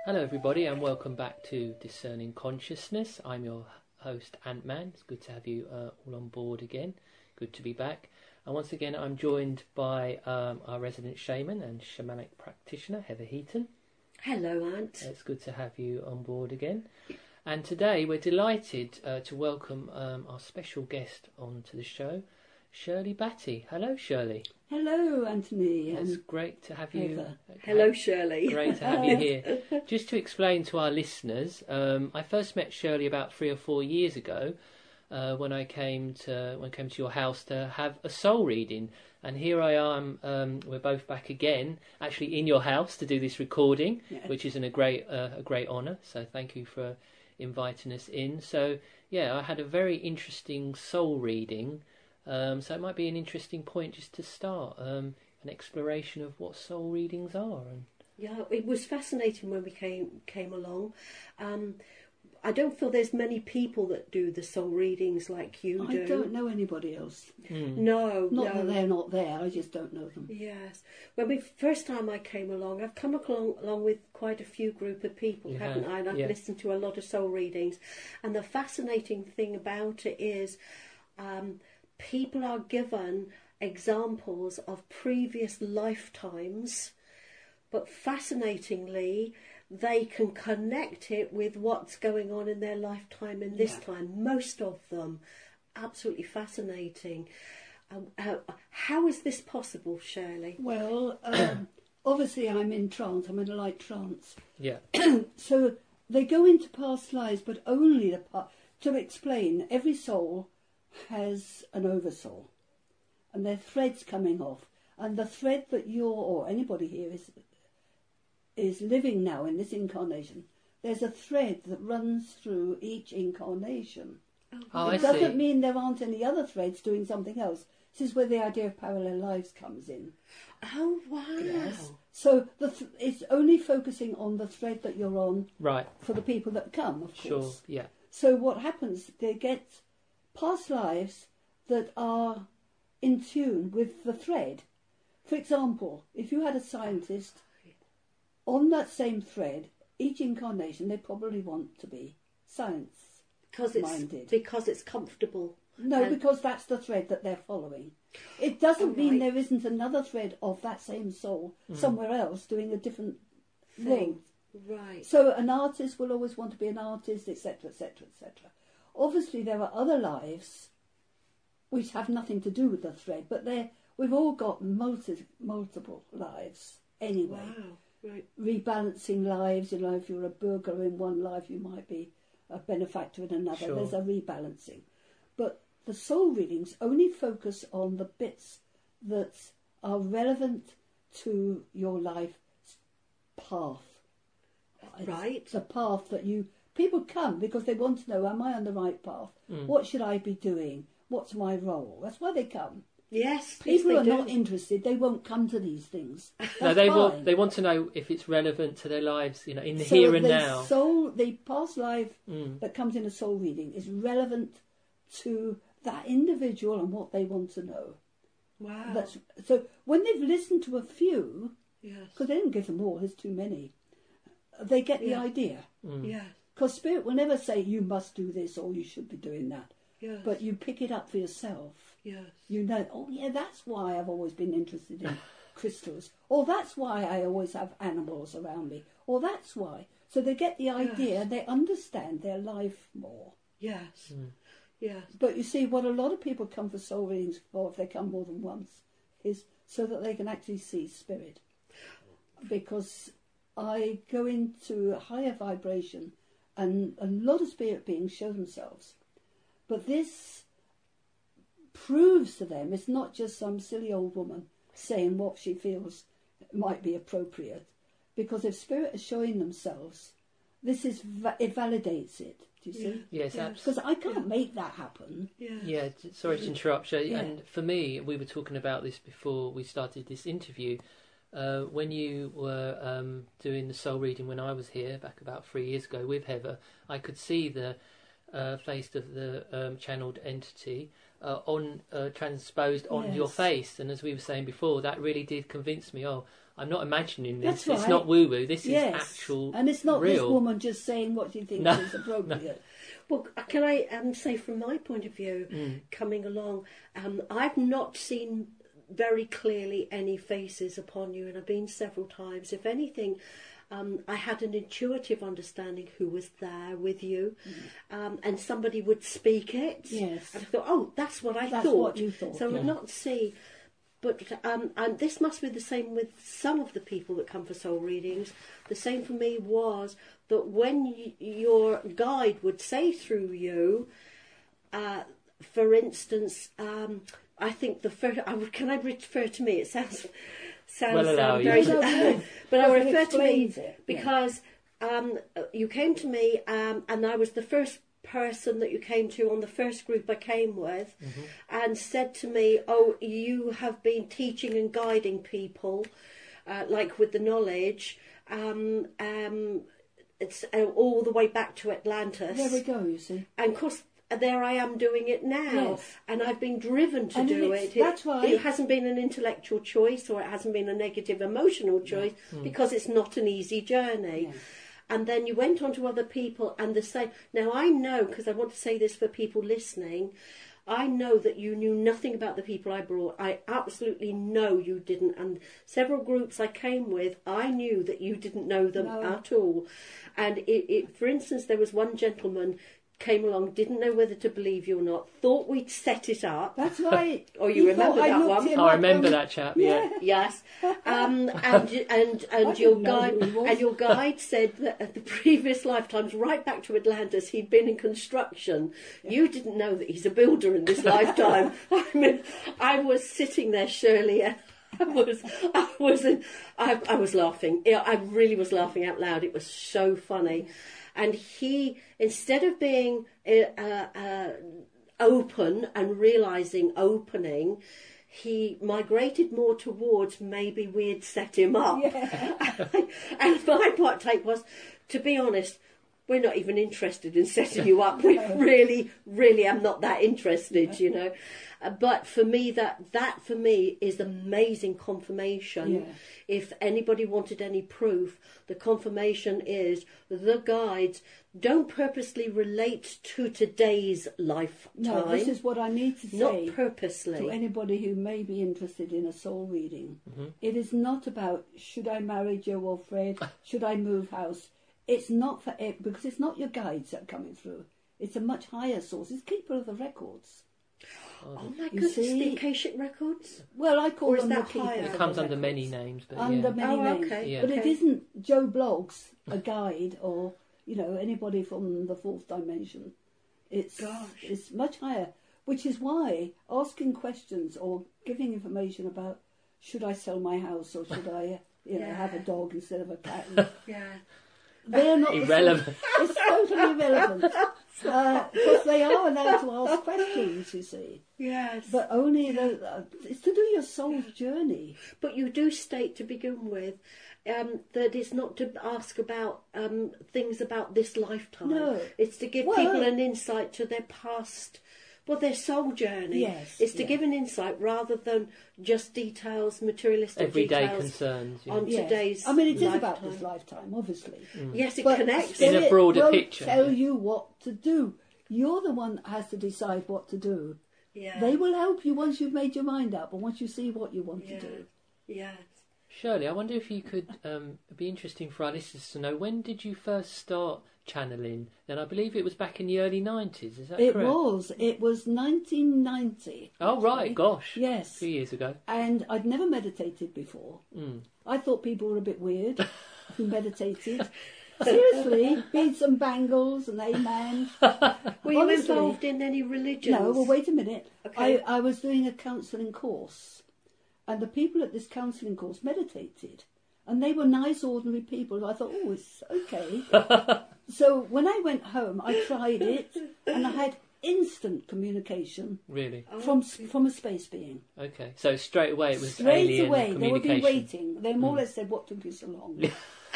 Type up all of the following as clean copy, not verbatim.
Hello, everybody, and welcome back to Discerning Consciousness. I'm your host, Ant-Man. It's good to have you all on board again. Good to be back. And once again, I'm joined by our resident shaman and shamanic practitioner, Heather Heaton. Hello, Ant. It's good to have you on board again. And today, we're delighted to welcome our special guest onto the show, Shirley Batty. Hello, Shirley. Hello, Anthony. It's great to have you. Hello, Shirley. Great to have you here. Just to explain to our listeners, I first met Shirley about 3 or 4 years ago when I came to your house to have a soul reading, and here I am. We're both back again, actually in your house to do this recording, which is a great honour. So thank you for inviting us in. So yeah, I had a very interesting soul reading. So it might be an interesting point just to start an exploration of what soul readings are. Yeah, it was fascinating when we came along. I don't feel there's many people that do the soul readings like you do. I don't know anybody else. No, not that they're not there. I just don't know them. Yes, first time I came along, I've come along with quite a few group of people, haven't I? And I've listened to a lot of soul readings, and the fascinating thing about it is. People are given examples of previous lifetimes, but fascinatingly, they can connect it with what's going on in their lifetime in this time. Most of them, absolutely fascinating. How is this possible, Shirley? Well, obviously I'm in trance. I'm in a light trance. Yeah. So they go into past lives, but only the past. To explain, every soul has an oversoul, and there are threads coming off, and the thread that you're or anybody here is living now in this incarnation, there's a thread that runs through each incarnation. It doesn't mean there aren't any other threads doing something else. This is where the idea of parallel lives comes in. Oh wow. Yes. So it's only focusing on the thread that you're on, right, for the people that come, of course. Sure, yeah. So what happens, they get past lives that are in tune with the thread. For example, if you had a scientist on that same thread, each incarnation they probably want to be science-minded. Because it's comfortable. No, because that's the thread that they're following. It doesn't mean there isn't another thread of that same soul somewhere else doing a different thing. Right. So an artist will always want to be an artist, etc., etc., etc. Obviously, there are other lives which have nothing to do with the thread, but we've all got multiple lives anyway. Wow, right. Rebalancing lives, if you're a burglar in one life, you might be a benefactor in another. Sure. There's a rebalancing. But the soul readings only focus on the bits that are relevant to your life path. Right. The path that people come because they want to know, am I on the right path? What should I be doing? What's my role? That's why they come. Yes. People are not interested. They won't come to these things. No, they want to know if it's relevant to their lives, in the here and now. The past life that comes in a soul reading is relevant to that individual and what they want to know. Wow. So when they've listened to a few, yes, because they didn't give them all, there's too many, they get the idea. Yeah. Because Spirit will never say you must do this or you should be doing that. Yes. But you pick it up for yourself. Yes. You know, oh yeah, that's why I've always been interested in crystals. Or that's why I always have animals around me. Or that's why. So they get the idea, they understand their life more. Yes. Yes. But you see, what a lot of people come for soul readings for, if they come more than once, is so that they can actually see Spirit. Because I go into a higher vibration and a lot of spirit beings show themselves. But this proves to them it's not just some silly old woman saying what she feels might be appropriate. Because if spirit is showing themselves, it validates it. Do you see? Yes, absolutely. Because I can't make that happen. Yeah, sorry to interrupt you. Yeah. And for me, we were talking about this before we started this interview. When you were doing the soul reading when I was here back about 3 years ago with Heather, I could see the face of the channeled entity. transposed on your face. And as we were saying before, that really did convince me. Oh, I'm not imagining this. That's right. It's not woo woo. This is actual, and it's not real. This woman just saying what she thinks is appropriate. No. Well, can I say from my point of view, coming along, I've not seen very clearly any faces upon you, and I've been several times. If anything, I had an intuitive understanding who was there with you, and somebody would speak it. Yes. And I thought, oh, that's what I That's thought. what you thought. So I would not see. But and this must be the same with some of the people that come for soul readings. The same for me was that when your guide would say through you, for instance, I think the first. Can I refer to me? It sounds well, allow very. you. But I will refer to me it, because you came to me, and I was the first person that you came to on the first group I came with, and said to me, "Oh, you have been teaching and guiding people, like with the knowledge. It's all the way back to Atlantis." There we go. You see. And of course, there I am doing it now, Yes. and I've been driven to do it. That's right. It hasn't been an intellectual choice, or it hasn't been a negative emotional choice, because it's not an easy journey. Yes. And then you went on to other people, and the same. Now I know, because I want to say this for people listening, I know that you knew nothing about the people I brought. I absolutely know you didn't. And several groups I came with, I knew that you didn't know them at all. And for instance, there was one gentleman came along, didn't know whether to believe you or not, thought we'd set it up. That's right. Oh, you remember that one? Oh, I remember that chap. Yeah. Yes. And your guide said that at the previous lifetimes, right back to Atlantis, he'd been in construction. Yeah. You didn't know that he's a builder in this lifetime. I mean, I was sitting there, Shirley, and I was laughing. I really was laughing out loud. It was so funny. And he, instead of being open and realising opening, he migrated more towards maybe we'd set him up. Yeah. And my take was, to be honest, we're not even interested in setting you up. We really am not that interested, you know. But for me, that for me is amazing confirmation. Yeah. If anybody wanted any proof, the confirmation is the guides don't purposely relate to today's lifetime. No, this is what I need to say. Not purposely. To anybody who may be interested in a soul reading. It is not about, should I marry Joe or Fred? Should I move house? It's not for it, because it's not your guides that are coming through. It's a much higher source. It's keeper of the records. Oh my goodness, the Akashic records? Well, I call them the that keepers. higher? It comes under many names, but Under many names. Okay. Yeah. But it isn't Joe Bloggs, a guide, or, you know, anybody from the fourth dimension. It's much higher, which is why asking questions or giving information about, should I sell my house or should I have a dog instead of a cat? They're not irrelevant. It's totally irrelevant. Because they are allowed to ask questions, you see. Yes. But only it's to do your soul's journey. But you do state to begin with that it's not to ask about things about this lifetime. No. It's to give people an insight to their past, their soul journey. Yes. It's to give an insight rather than just details, materialistic everyday details concerns on today's. I mean, it is lifetime. about this lifetime, obviously. Yes, it But connects. In a broader won't picture. Tell you what to do. You're the one that has to decide what to do. Yeah. They will help you once you've made your mind up and once you see what you want to do. Yes. Shirley, I wonder if you could, it'd be interesting for our listeners to know, when did you first start channeling? And I believe it was back in the early 90s, is that correct? It was 1990. Oh, right, gosh. Yes. A few years ago. And I'd never meditated before. I thought people were a bit weird who meditated. Seriously, beads and bangles and amen. Were you involved in any religions? No, well, wait a minute. Okay. I was doing a counselling course, and the people at this counselling course meditated, and they were nice, ordinary people. I thought, oh, it's okay. So when I went home, I tried it, and I had instant communication. Really? From a space being. Okay, so straight away it was straight alien away. They would be communication. waiting. They more or less said, "What took you so long?"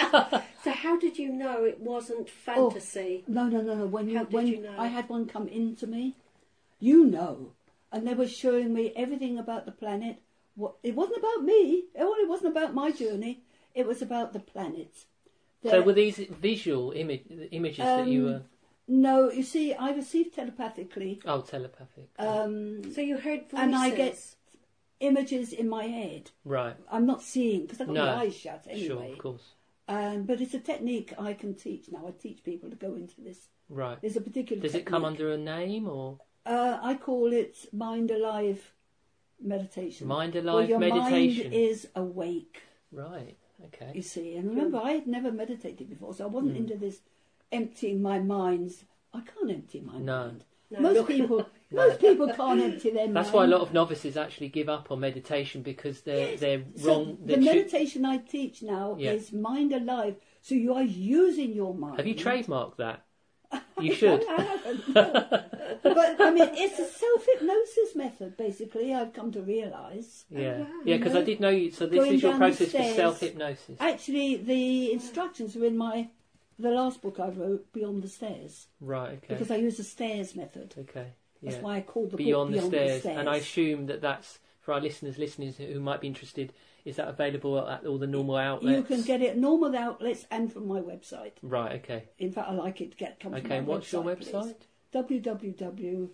So how did you know it wasn't fantasy? No. When How did you know? I had one come into me, you know, and they were showing me everything about the planet. It wasn't about me. It wasn't about my journey. It was about the planet. So were these visual images that you were... No, you see, I received telepathically. Oh, telepathic. So you heard voices. And I get images in my head. Right. I'm not seeing, because I've got my eyes shut anyway. Sure, of course. But it's a technique I can teach now. I teach people to go into this. Right. There's a particular Does technique. it come under a name, or...? I call it Mind Alive meditation. Mind Alive well, your meditation. Mind is awake. Right, okay. You see, and remember, I had never meditated before, so I wasn't into this emptying my minds. I can't empty my mind. No, most people can't empty their mind. That's why a lot of novices actually give up on meditation, because they're wrong. The meditation I teach now is Mind Alive, so you are using your mind. Have you trademarked that? You should. I haven't. No. But I mean, it's a self-hypnosis method. Basically, I've come to realise. Yeah, because I did know you. So this Going is your down the process for stairs. self-hypnosis. Actually, the instructions are in the last book I wrote, Beyond the Stairs. Right. Okay. Because I use the stairs method. Okay. Yeah. That's why I called the Beyond book the Beyond Stairs. the Stairs. And I assume that's for our listening who might be interested. Is that available at all the normal outlets? You can get it at normal outlets and from my website. Right. Okay. In fact, I like it to come from my website. Okay. What's your website? www.little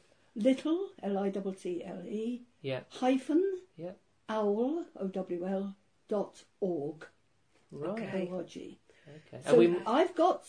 Little Yeah. hyphen Yeah. owl OWL.org. Right. Okay. O-R-G. Okay. So I've got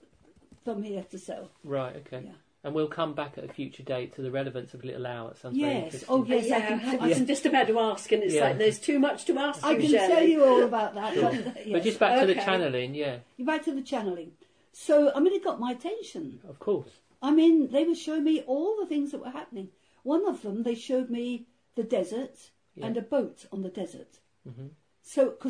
them here to sell. Right. Okay. Yeah. And we'll come back at a future date to the relevance of Little Owl. It sounds very Yes. interesting. Oh, yes. I was just about to ask, and it's like there's too much to ask. I can tell you all about that. Sure. But, yes. But just back to the channeling, Back to the channeling. So, I mean, it got my attention. Of course. I mean, they were showing me all the things that were happening. One of them, they showed me the desert and a boat on the desert. Mm-hmm. So, because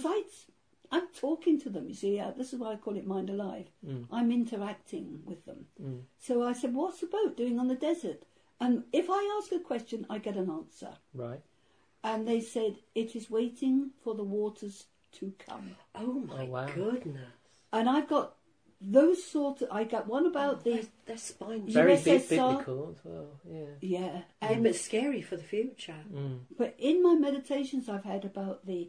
I'm talking to them, you see, this is why I call it Mind Alive. I'm interacting with them. So I said, what's the boat doing on the desert? And if I ask a question, I get an answer. Right. And they said, it is waiting for the waters to come. Oh my goodness. And I've got those I got one about the... They're spine. Very USSR. biblical as well, Yeah. But scary for the future. But in my meditations I've had about the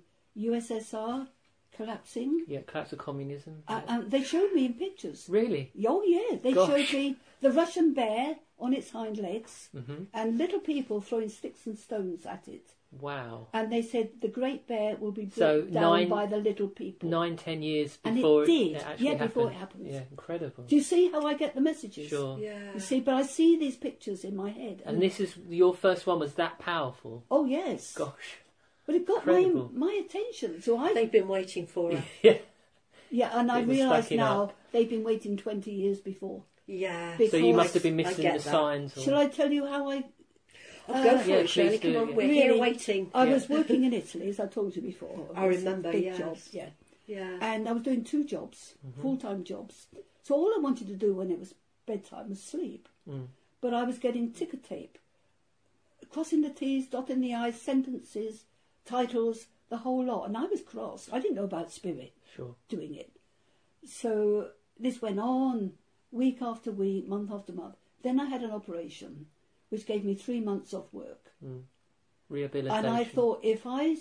USSR collapsing. Yeah, collapse of communism. And they showed me in pictures. Really? Oh, yeah. They Gosh. showed me the Russian bear on its hind legs and little people throwing sticks and stones at it. Wow. And they said the great bear will be brought down by the little people. 9-10 years and before it did. it actually happened. Before it happens. Yeah, incredible. Do you see how I get the messages? Sure. Yeah. You see, but I see these pictures in my head. And this is your first one was that powerful? Oh, yes. Gosh. But it got my attention. So They've been waiting for her. Yeah, and I It was realise stacking now up. they've been waiting 20 years before. Yeah. Because So you must have been missing the signs. Or... Shall I tell you how I... Go for it, Shirley. please Come do, on, we're Really, here waiting. I was working in Italy, as I told you before. I remember, big yes. job, yeah. Yeah. And I was doing 2 jobs, full-time jobs. So all I wanted to do when it was bedtime was sleep. But I was getting ticker tape, crossing the T's, dotting the I's, sentences, titles, the whole lot. And I was cross. I didn't know about spirit doing it. So this went on week after week, month after month. Then I had an operation, which gave me 3 months off work. Rehabilitation. And I thought, if I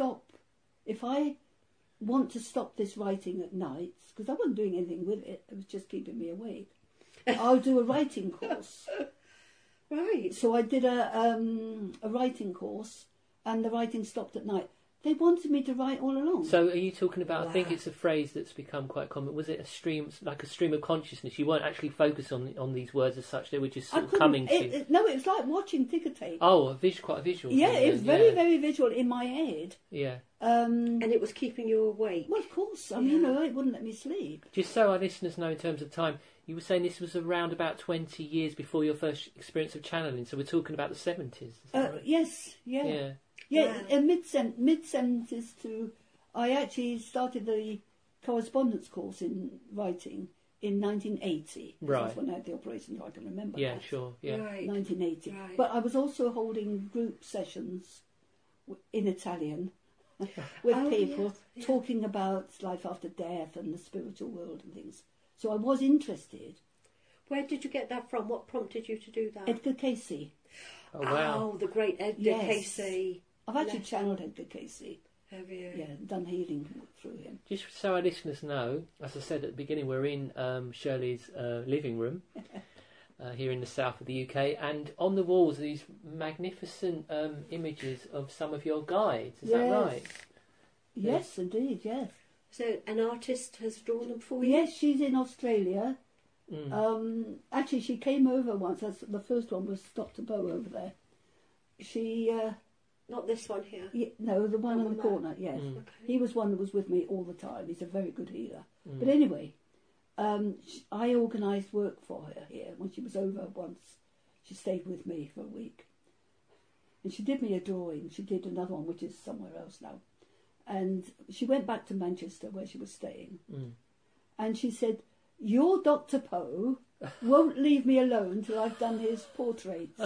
want to stop this writing at night, because I wasn't doing anything with it, it was just keeping me awake, I'll do a writing course. Right. So I did a writing course, and the writing stopped at night. They wanted me to write all along. So are you talking about, I think it's a phrase that's become quite common, was it a stream of consciousness? You weren't actually focused on these words as such, they were just sort of coming to you. No, it was like watching ticker tape. Oh, quite a visual. Yeah, thing, it was very, very visual in my head. Yeah. And it was keeping you awake. Well, of course. I mean, it wouldn't let me sleep. Just so our listeners know in terms of time, you were saying this was around about 20 years before your first experience of channeling, so we're talking about the 70s. Is that right? Yes, yeah. Yeah, in mid-70s to... I actually started the correspondence course in writing in 1980. Right. That's when I had the operation, so I can remember Yeah, that. sure, yeah. Right. 1980. Right. But I was also holding group sessions in Italian with people talking about life after death and the spiritual world and things. So I was interested. Where did you get that from? What prompted you to do that? Edgar Casey. Oh, wow. Oh, the great Edgar Yes. Casey. I've actually channeled Edgar Casey. Have you? Yeah, done healing through him. Just so our listeners know, as I said at the beginning, we're in Shirley's living room here in the south of the UK, and on the walls are these magnificent images of some of your guides. Is that right? Yes, indeed, yes. So an artist has drawn them for you? Yes, she's in Australia. Mm. Actually, she came over once. The first one was Dr. Bow over there. She... Not this one here. no, the one That in the one corner, yes. Mm. Okay. He was one that was with me all the time. He's a very good healer. Mm. But anyway, I organised work for her here when she was over once. She stayed with me for a week. And she did me a drawing. She did another one, which is somewhere else now. And she went back to Manchester where she was staying. Mm. And she said, "Your Dr. Poe won't leave me alone till I've done his portraits."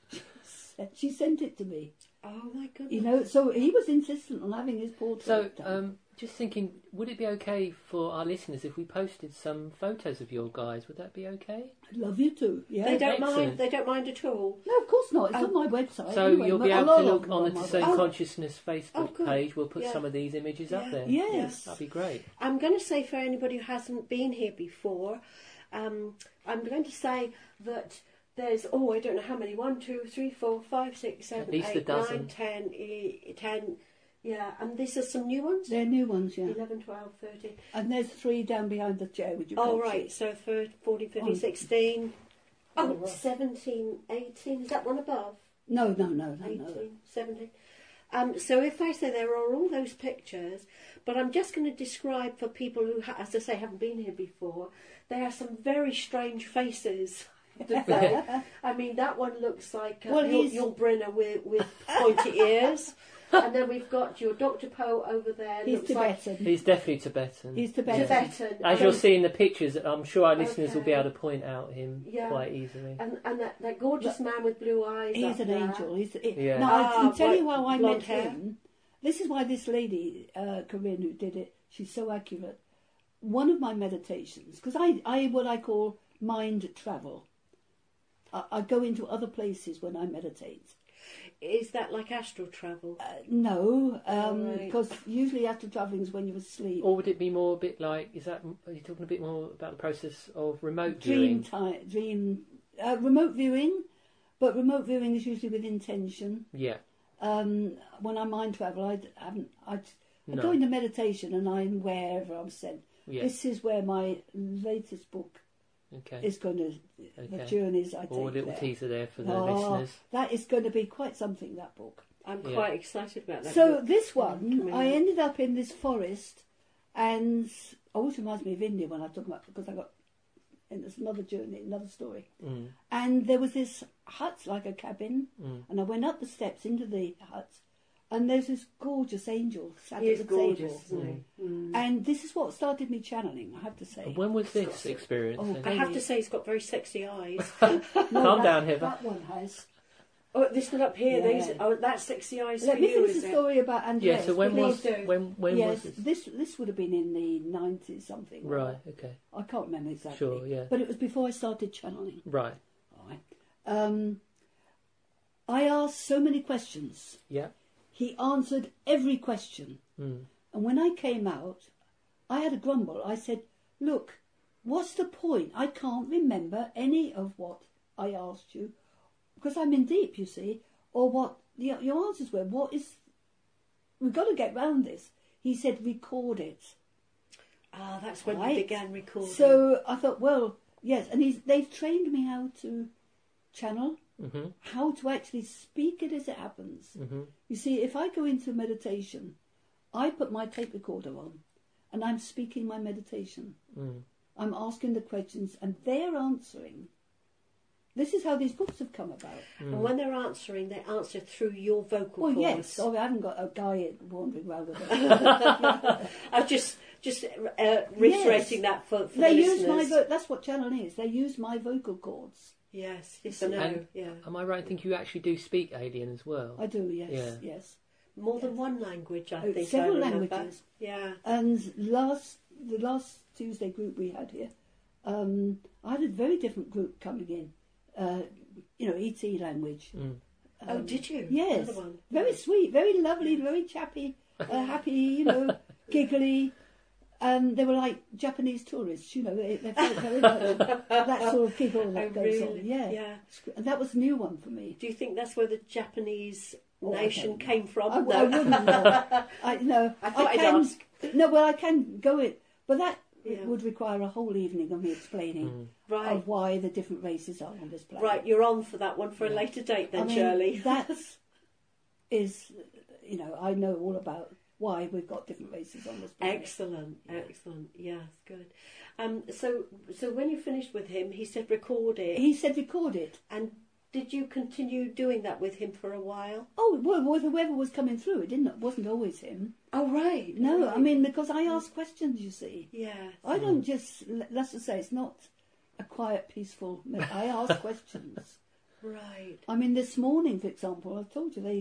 She sent it to me. Oh my goodness. You know, so he was insistent on having his portrait So, done. just thinking, would it be okay for our listeners if we posted some photos of your guides? Would that be okay? I'd love you to. Yeah. They don't Excellent. mind. They don't mind at all. No, of course not. It's on my website. So anyway. you'll be A able lot to of look them on are the my Discern website. Consciousness Oh, Facebook good. page. We'll put Yeah. some of these images up Yeah. there. Yes. That'd be great. I'm going to say for anybody who hasn't been here before, I'm going to say that there's, I don't know how many, 1, 2, 3, 4, 5, 6, 7, At least 8, a dozen. 9, 10, yeah, and these are some new ones? They're new ones, yeah. 11, 12, 13. And there's 3 down behind the chair, which you Oh, can't right, see. so 14, 15, Oh. 16. Oh, right. 17, 18, is that one above? No. 18, 17. So if I say there are all those pictures, but I'm just going to describe for people who, as I say, haven't been here before, there are some very strange faces. I mean, that one looks like your Brenner with pointy ears. And then we've got your Dr. Poe over there. He's looks like Tibetan. He's definitely Tibetan. He's Tibetan. Tibetan. As you'll see in the pictures, I'm sure our listeners will be Okay. able to point out him Yeah. quite easily. And that gorgeous man with blue eyes. He's up an there. angel. Yeah. Now, I can tell you white, how I blonde met hair. him. This is why this lady, Corinne, who did it, she's so accurate. One of my meditations, because I what I call mind travel. I go into other places when I meditate. Is that like astral travel? No, Right. because usually astral travelling is when you're asleep. Or would it be more a bit like, are you talking a bit more about the process of remote Dream viewing? remote viewing, but remote viewing is usually with intention. Yeah. When I mind travel, I No. go into meditation and I'm wherever I'm sent. Yeah. This is where my latest book Okay. is going to, the Okay. journeys I take Or a little there. teaser there for the Oh, listeners. that is going to be quite something, that book. I'm Yeah. quite excited about that. So book. this one, coming I out. ended up in this forest, and always reminds me of India when I talk about, because I got in this another journey, another story. Mm. And there was this hut, like a cabin, Mm. and I went up the steps into the hut, and there's this gorgeous angel sat He at is the gorgeous, table. isn't he? Mm. And this is what started me channeling, I have to say. When was this experience? Oh, then? I have to say he's got very sexy eyes. Calm down, Heather. That one has. Oh, this one up here, Yeah. that's sexy eyes Let for me you, finish is the it? story about Andres. Yeah. So when Please was do. when yes, was this? this would have been in the 90s something. Right. Okay. I can't remember exactly. Sure. Yeah. But it was before I started channeling. Right. Right. I asked so many questions. Yeah. He answered every question. Mm. And when I came out, I had a grumble. I said, "Look, what's the point? I can't remember any of what I asked you because I'm in deep, you see, or what your answers were. What is... We've got to get round this." He said, "Record it." Ah, that's when Right. you began recording. So I thought, well, yes. And they've trained me how to channel, Mhm. how to actually speak it as it happens. Mhm. You see, if I go into meditation, I put my tape recorder on and I'm speaking my meditation. Mm. I'm asking the questions and they're answering. This is how these books have come about. And when they're answering, they answer through your vocal Well, cords. yes. Oh, I haven't got a guy wandering around with it. I'm just reiterating that for They the use listeners. my that's what channeling is. They use my vocal cords. Yes, I know. And- Yeah, Am I right in thinking you actually do speak alien as well? I do, yes, Yeah. yes. more than one language. I Oh, think several I remember. languages. Yeah. And the last Tuesday group we had here, I had a very different group coming in. E.T. language. Oh, did you? Yes. Another one. Very sweet, very lovely, very chappy, happy, giggly. They were like Japanese tourists, they felt very much that sort of people that goes on. Yeah. And that was a new one for me. Do you think that's where the Japanese nation came from? I wouldn't know. I thought I'd ask. No, well, I can go it, but that would require a whole evening of me explaining of why the different races are on this planet. Right, you're on for that one for a later date then, Shirley. That is, I know all about why we've got different races on this planet. Excellent. Yes, good. So when you finished with him, he said record it. He said record it. And did you continue doing that with him for a while? Oh, well, whoever was coming through, it wasn't always him. Oh, right. No, right. Because I ask questions, you see. Yeah. I don't just, let's just say, it's not a quiet, peaceful, I ask questions. Right. This morning, for example, I told you,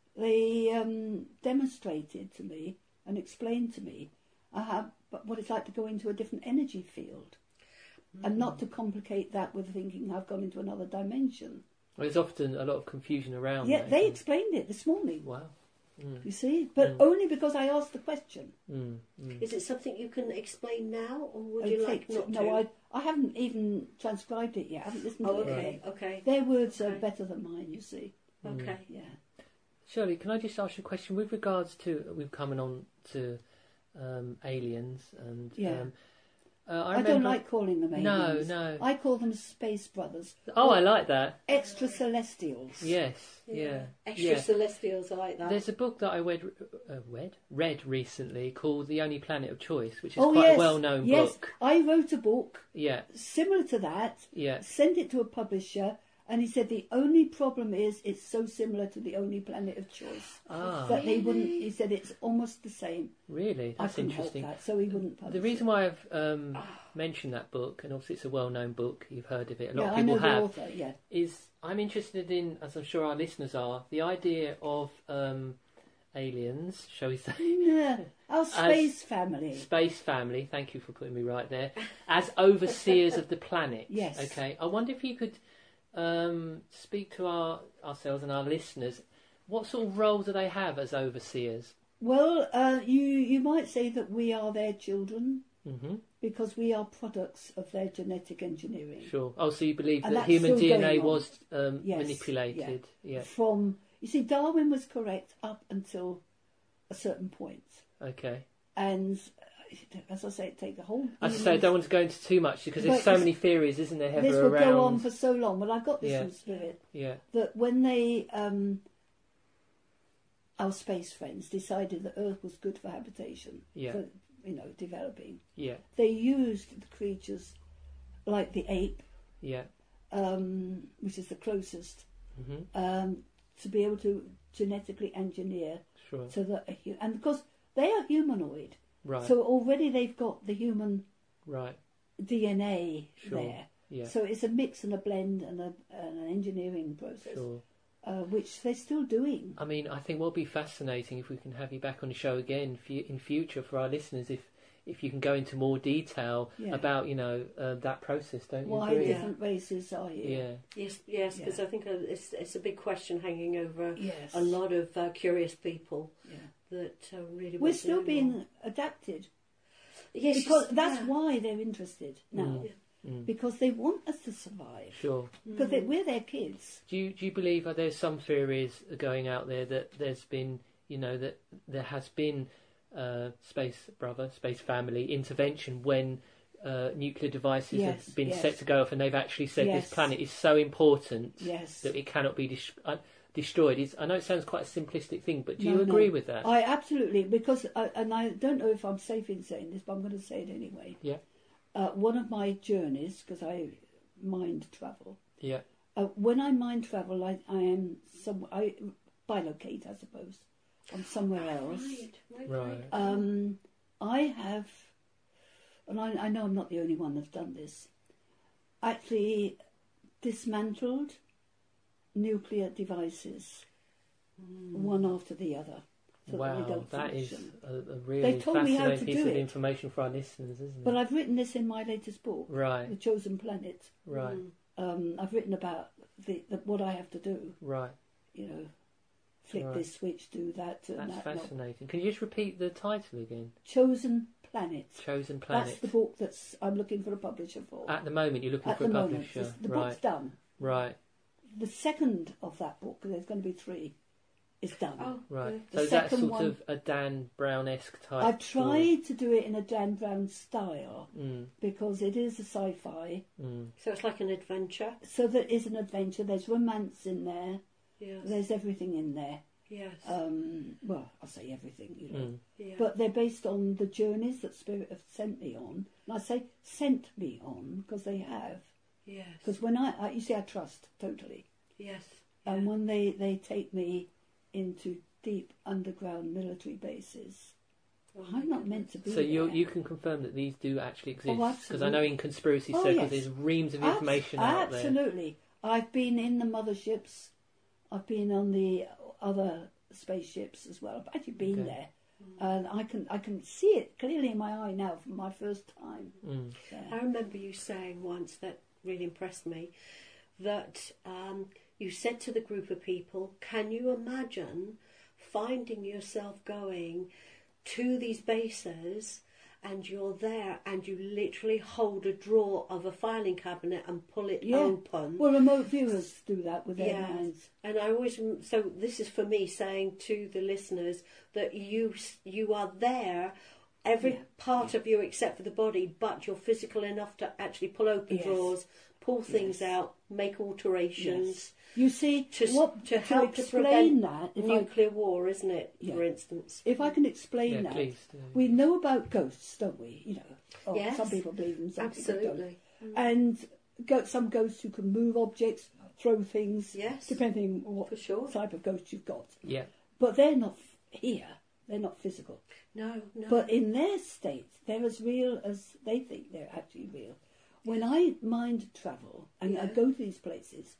they demonstrated to me and explained to me what it's like to go into a different energy field. And not to complicate that with thinking I've gone into another dimension. Well, there's often a lot of confusion around Yeah, that. they explained it this morning. Wow. You see? But only because I asked the question. Is it something you can explain now, or would you like not to? No, I haven't even transcribed it yet. I haven't listened to it. Okay. Their words are better than mine, you see. Okay. Yeah. Shirley, can I just ask you a question with regards to, we've coming on to aliens and... Yeah. I don't like calling them aliens. No. I call them space brothers. Oh, I like that. Extra celestials. Yes, yeah. Extra celestials, I like that. There's a book that I read recently called The Only Planet of Choice, which is a well-known book. I wrote a book similar to that, Yeah. sent it to a publisher, and he said the only problem is it's so similar to The Only Planet of Choice that he wouldn't. He said it's almost the same. Really, that's interesting. That, so he wouldn't publish the reason it. why I've mentioned that book, and obviously it's a well-known book, you've heard of it, a lot of I people know have, the author, is I'm interested in, as I'm sure our listeners are, the idea of aliens, shall we say? Yeah, our space family. Space family, thank you for putting me right there, as overseers of the planet. Yes. Okay, I wonder if you could speak to ourselves and our listeners. What sort of role do they have as overseers? Well, you might say that we are their children because we are products of their genetic engineering. Sure. Oh, so you believe And that that's human still DNA going on. was Yes, manipulated? Yeah. You see, Darwin was correct up until a certain point. Okay. And as I say, it takes a whole... As I say, I don't want to go into too much because there's so many theories, isn't there, Heather, this will around... go on for so long. Well, I got this from Spirit. Yeah. That when they... our space friends decided that Earth was good for habitation, for developing. Yeah. They used the creatures like the ape, which is the closest, to be able to genetically engineer, so that and because they are humanoid, so already they've got the human DNA there. Yeah. So it's a mix and a blend and an engineering process. Sure. Which they're still doing. I mean, I think what would be fascinating if we can have you back on the show again in future for our listeners, if you can go into more detail about that process, don't you? Why agree? different races are here? Yeah. Yes, because I think it's a big question hanging over a lot of curious people that really. We're still being adapted. Yes, because that's why they're interested now. Because they want us to survive. Sure. Because we're their kids. Do you believe that there's some theories going out there that there's been, that there has been space family intervention when nuclear devices have been set to go off, and they've actually said this planet is so important that it cannot be destroyed. I know it sounds quite a simplistic thing, but do you agree with that? I absolutely, because and I don't know if I'm safe in saying this, but I'm going to say it anyway. Yeah. One of my journeys, because I mind travel. Yeah. When I mind travel, I bilocate, I suppose. I'm somewhere else. Right. I have, and I know I'm not the only one that's done this, actually dismantled nuclear devices one after the other. So wow, that is a really fascinating piece of information for our listeners, isn't it? But I've written this in my latest book, right. The Chosen Planet. Right. I've written about what I have to do. Right. You know, flick this switch, do that. That's fascinating. Can you just repeat the title again? Chosen Planet. Chosen Planet. That's the book I'm looking for a publisher for. At the moment, you're looking for a publisher. The book's done. Right. The second of that book, there's going to be 3, is done. Oh, right. The so is that sort one, of a Dan Brown-esque type? I've tried to do it in a Dan Brown style because it is a sci-fi. So it's like an adventure. So there is an adventure. There's romance in there. Yes. There's everything in there. Yes. Well, I'll say everything, you know. Yeah. But they're based on the journeys that Spirit have sent me on. And I say sent me on because they have. Yes. Because when you see, I trust totally. Yes. And when they take me into deep underground military bases, I'm not meant to be So there. you can confirm that these do actually exist? Oh, because I know in conspiracy circles there's reams of information out there. Absolutely. I've been in the motherships. I've been on the other spaceships as well. I've actually been there. And I can see it clearly in my eye now from my first time. I remember you saying once that really impressed me, that you said to the group of people, can you imagine finding yourself going to these bases and you're there and you literally hold a drawer of a filing cabinet and pull it open? Well, remote viewers do that with their minds. And I always, so this is for me saying to the listeners that you are there, every part of you except for the body, but you're physical enough to actually pull open drawers, pull things out, make alterations. You see, to help to explain prevent that, nuclear war, isn't it? For instance, if I can explain that, please, we know about ghosts, don't we? You know, some people believe them, some people don't. And some ghosts who can move objects, throw things, depending on what type of ghost you've got. Yeah, but they're not here. They're not physical. No. But in their state, they're as real as they think they're actually real. When I mind travel and I go to these places,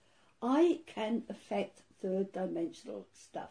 I can affect third dimensional stuff,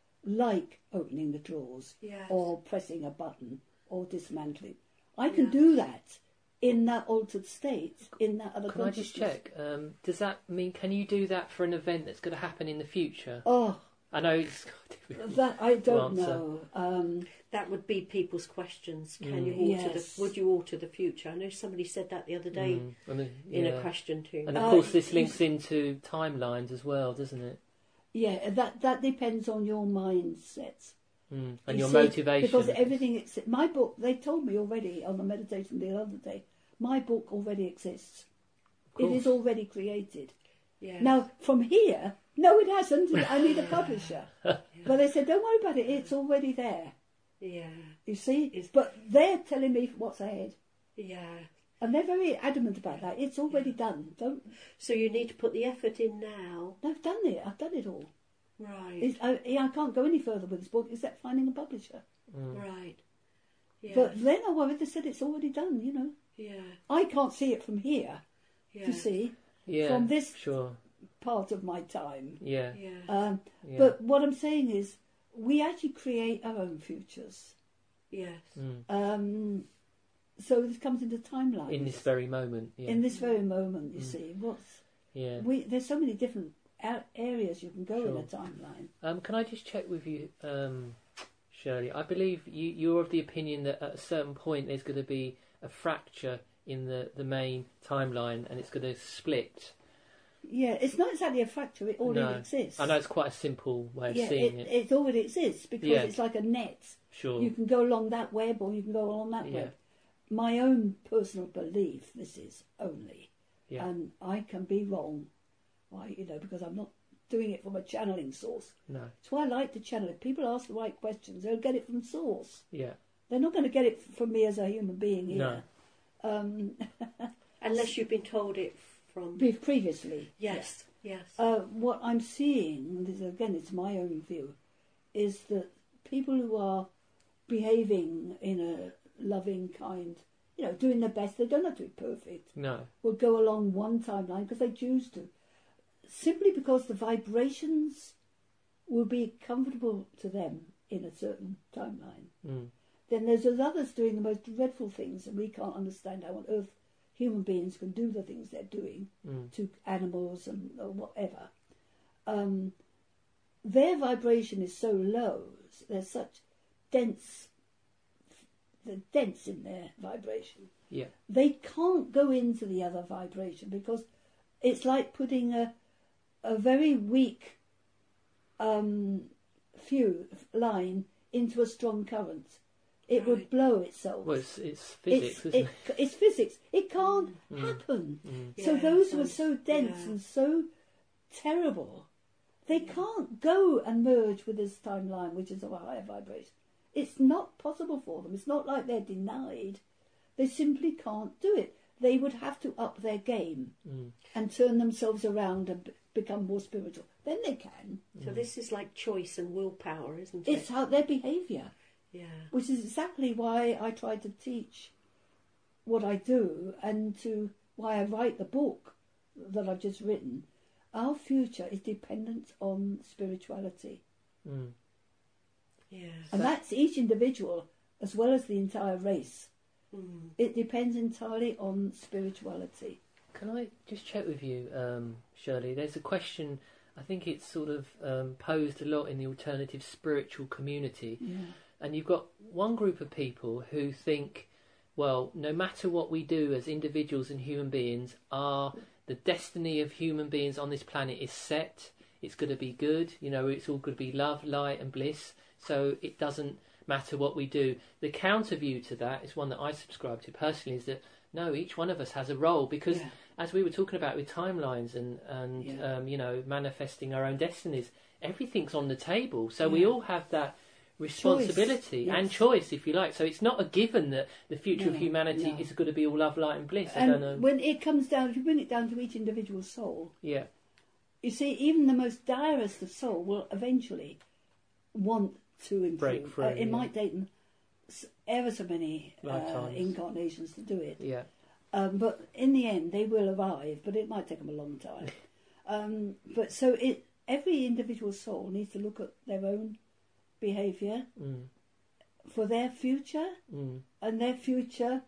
like opening the drawers or pressing a button or dismantling. I can do that in that altered state, in that other consciousness. Can I just check? Does that mean, can you do that for an event that's going to happen in the future? Oh, I know it's difficult that I don't know. That would be people's questions. Can you alter would you alter the future? I know somebody said that the other day in a question too. And of course, this links into timelines as well, doesn't it? Yeah, that depends on your mindset and your motivation. Because everything, my book, they told me already on the meditation the other day. My book already exists. It is already created. Yes. Now, from here, no, it hasn't. I need a publisher. But they said, don't worry about it. It's already there. Yeah. You see? But they're telling me what's ahead. Yeah. And they're very adamant about that. It's already done. So you need to put the effort in now. I've done it. I've done it all. Right. I can't go any further with this book except finding a publisher. Right. Yeah. But then I worried. They said it's already done, you know. Yeah. I can't see it from here. You see? Yeah. From this part of my time. Yeah. But what I'm saying is, we actually create our own futures. Yes. So this comes into timelines. In this very moment. Yeah. In this very moment, you see. There's so many different areas you can go in a timeline. Can I just check with you, Shirley? I believe you're of the opinion that at a certain point there's going to be a fracture in the main timeline and it's going to split. Yeah, it's not exactly a fracture, it already exists. I know it's quite a simple way of seeing it. It already exists because it's like a net. Sure. You can go along that web or you can go along that web. My own personal belief, this is only, and I can be wrong, because I'm not doing it from a channeling source. No. That's why I like to channel. If people ask the right questions, they'll get it from source. Yeah. They're not going to get it from me as a human being here. No. Unless you've been told it from previously. Yes. What I'm seeing, and this, again, it's my own view, is that people who are behaving in a loving, kind, doing their best, they don't have to be perfect. No. Will go along one timeline because they choose to. Simply because the vibrations will be comfortable to them in a certain timeline. Then there's others doing the most dreadful things, and we can't understand how on earth human beings can do the things they're doing to animals and or whatever, their vibration is so low, they're such dense, they're dense in their vibration. Yeah. They can't go into the other vibration because it's like putting a very weak line into a strong current. It would blow itself. Well, it's physics, isn't it? It's physics. It can't happen. So Yeah, those who are so dense and so terrible, they can't go and merge with this timeline, which is of a higher vibration. It's not possible for them. It's not like they're denied. They simply can't do it. They would have to up their game and turn themselves around and become more spiritual. Then they can. So this is like choice and willpower, isn't it? It's how their behaviour. Yeah. Which is exactly why I try to teach what I do and why I write the book that I've just written. Our future is dependent on spirituality. Yeah. And that's each individual as well as the entire race. It depends entirely on spirituality. Can I just check with you, Shirley? There's a question, I think it's sort of posed a lot in the alternative spiritual community. Yeah. And you've got one group of people who think, well, no matter what we do as individuals and human beings, the destiny of human beings on this planet is set. It's going to be good. It's all going to be love, light and bliss. So it doesn't matter what we do. The counter view to that is one that I subscribe to personally, is that no, each one of us has a role, because as we were talking about with timelines and manifesting our own destinies, everything's on the table. So we all have that responsibility and choice, if you like. So it's not a given that the future of humanity is going to be all love, light and bliss. And I don't know. when it comes down, if you bring it down to each individual soul, you see, even the most direst of soul will eventually want to improve. Break free, it might take them ever so many incarnations to do it. Yeah. But in the end, they will arrive, but it might take them a long time. But so every individual soul needs to look at their own behaviour for their future, and their future.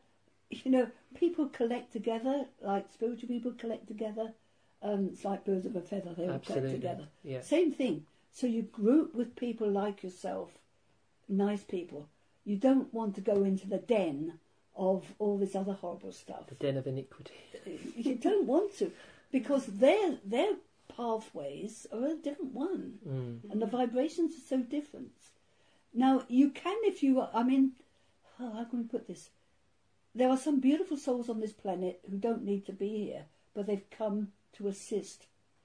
People collect together, like spiritual people collect together. It's like birds of a feather; they all collect together. Yeah. Same thing. So you group with people like yourself, nice people. You don't want to go into the den of all this other horrible stuff. The den of iniquity. You don't want to, because their pathways are a different one, and the vibrations are so different. Now you can, if you, how can we put this? There are some beautiful souls on this planet who don't need to be here, but they've come to assist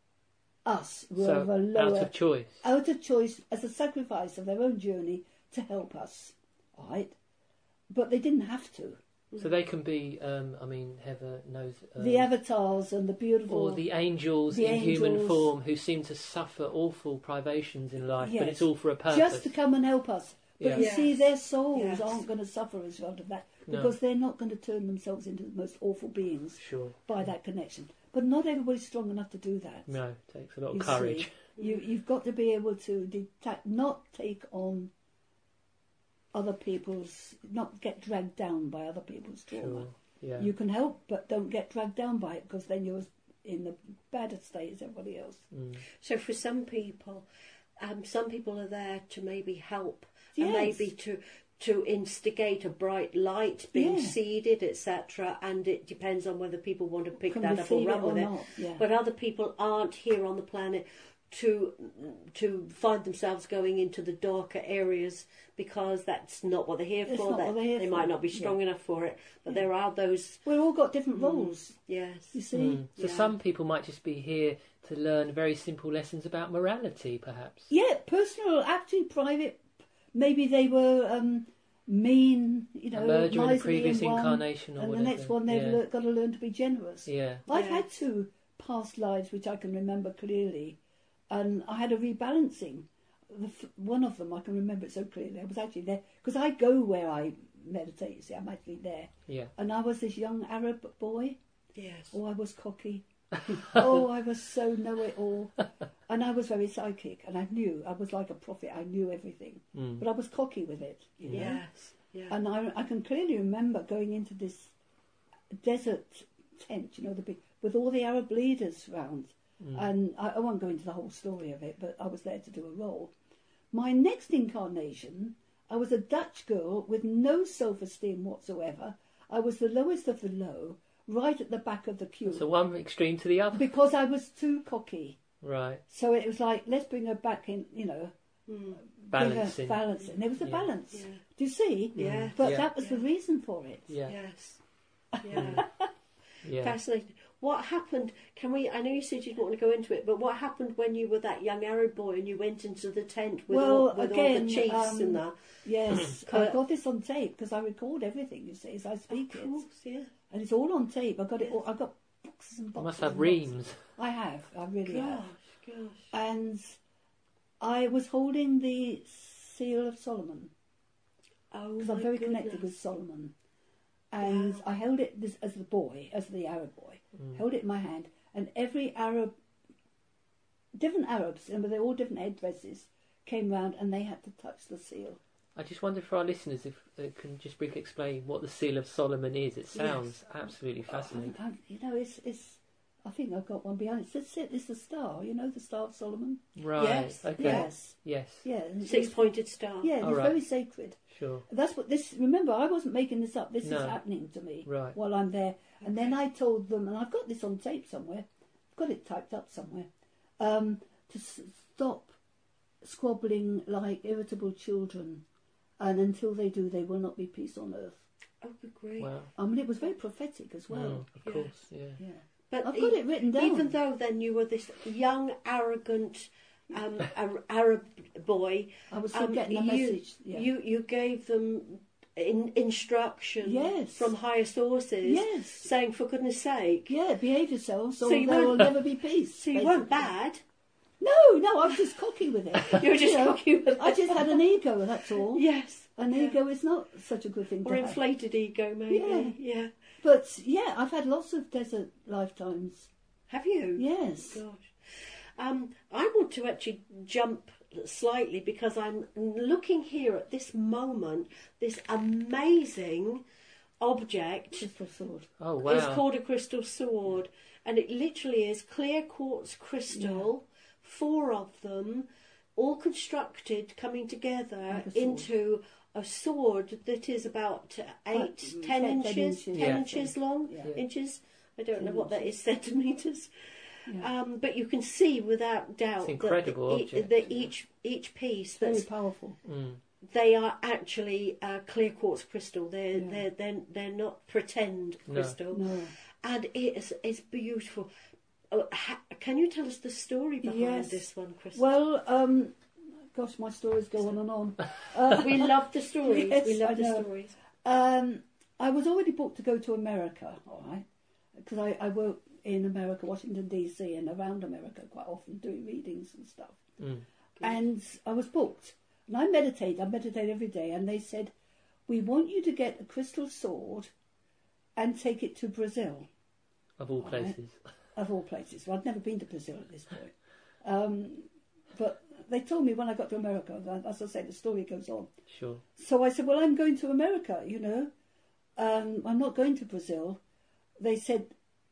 us, who are lower, out of choice, as a sacrifice of their own journey to help us, all right? But they didn't have to. So they can be, Heather knows... the avatars and the beautiful... Or the angels in human form who seem to suffer awful privations in life, but it's all for a purpose. Just to come and help us. But you see, their souls aren't going to suffer as a result of that, because they're not going to turn themselves into the most awful beings by that connection. But not everybody's strong enough to do that. No, it takes a lot of courage. You've got to be able to not take on other people's, not get dragged down by other people's trauma. Sure. Yeah. You can help, but don't get dragged down by it, because then you're in the better state as everybody else. So for some people are there to maybe help, and maybe to instigate a bright light being seeded, etc. And it depends on whether people want to pick that up or run with it. Yeah. But other people aren't here on the planet to find themselves going into the darker areas, because that's not what they're here for. They might not be strong enough for it, but there are those... We've all got different roles. Yes. You see? So some people might just be here to learn very simple lessons about morality, perhaps. Yeah, personal, actually private. Maybe they were mean, Emerge in the previous incarnation, or and whatever. the next one they've got to learn to be generous. Yeah. I've had 2 past lives which I can remember clearly, and I had a rebalancing. One of them I can remember it so clearly. I was actually there, because I go where I meditate. You see, I'm actually there. Yeah. And I was this young Arab boy. Yes. Oh, I was cocky. Oh, I was so know-it-all. And I was very psychic, and I knew. I was like a prophet. I knew everything. But I was cocky with it. You know? Yes. Yeah. And I can clearly remember going into this desert tent, you know, the big, with all the Arab leaders round. And I won't go into the whole story of it, but I was there to do a role. My next incarnation, I was a Dutch girl with no self-esteem whatsoever. I was the lowest of the low, right at the back of the queue. So one extreme to the other. Because I was too cocky. Right. So it was like, let's bring her back in, you know. Balancing. Balancing. There was a balance. Yeah. Do you see? Yeah. But that was the reason for it. Yeah. Yes. Yeah. Yeah. Fascinating. What happened? I know you said you didn't want to go into it, but what happened when you were that young Arab boy and you went into the tent with, all the chiefs and that? Yes, I've got this on tape because I record everything, you see, as I speak it. Yeah. And it's all on tape. I've got it all. I've got boxes and boxes. You must have and reams. boxes. I have. I really have. Gosh. And I was holding the Seal of Solomon Oh, because I'm very connected with Solomon. And I held it as the boy, as the Arab boy, held it in my hand, and every Arab, different Arabs, and they're all different headdresses, came round and they had to touch the seal. I just wonder for our listeners if they can just briefly explain what the Seal of Solomon is. It sounds absolutely fascinating. You know, it's. I think I've got one behind it. It's the star. You know, the Star of Solomon. Right. Yes. Okay. Yes. Yes. Yeah. Six-pointed star. Yeah, it's very sacred. Sure. That's what this. Remember, I wasn't making this up. This No. is happening to me Right. while I'm there. And then I told them, and I've got this on tape somewhere. I've got it typed up somewhere. To stop squabbling like irritable children, and until they do, there will not be peace on earth. Oh, good grief. Wow. I mean, it was very prophetic as well. Of course. Yeah. Yeah. But I've got it written down. Even though then you were this young, arrogant Arab boy, I was still getting a message. Yeah. You gave them instruction Yes. from higher sources, Yes. saying, for goodness sake, Yeah, behave yourself, so you there will weren't- never be peace. so you basically. weren't bad. No, I was just cocky with it. You were just cocky with I it. just had an ego, that's all. Yes. An ego is not such a good thing Or to have. inflated ego, maybe. Yeah. But yeah, I've had lots of desert lifetimes. Have you? Yes. Gosh. I want to actually jump slightly because I'm looking here at this moment, this amazing object. Crystal sword. Oh wow. It's called a crystal sword, and it literally is clear quartz crystal, 4 of them, all constructed, coming together Like a sword. into a sword that is about 10 inches, 10 Yeah. inches long, Yeah. inches. I don't know 10 what that is, centimetres. Yeah. But you can see without doubt It's incredible that, object. that each piece Very that's powerful. they are actually clear quartz crystal. They're not pretend crystal, No. and it's beautiful. Can you tell us the story behind Yes. this one, Chris? Well, gosh, my stories go on and on. We love the stories. Yes, we I love the know. stories. I was already booked to go to America, all right, because I work in America, Washington DC, and around America quite often doing readings and stuff. And I was booked, and I meditate every day, and they said, we want you to get a crystal sword and take it to Brazil. Of all places. Of all places. Well, I'd never been to Brazil at this point. But they told me when I got to America, as I say, the story goes on. Sure. So I said, well, I'm going to America, you know. I'm not going to Brazil. They said,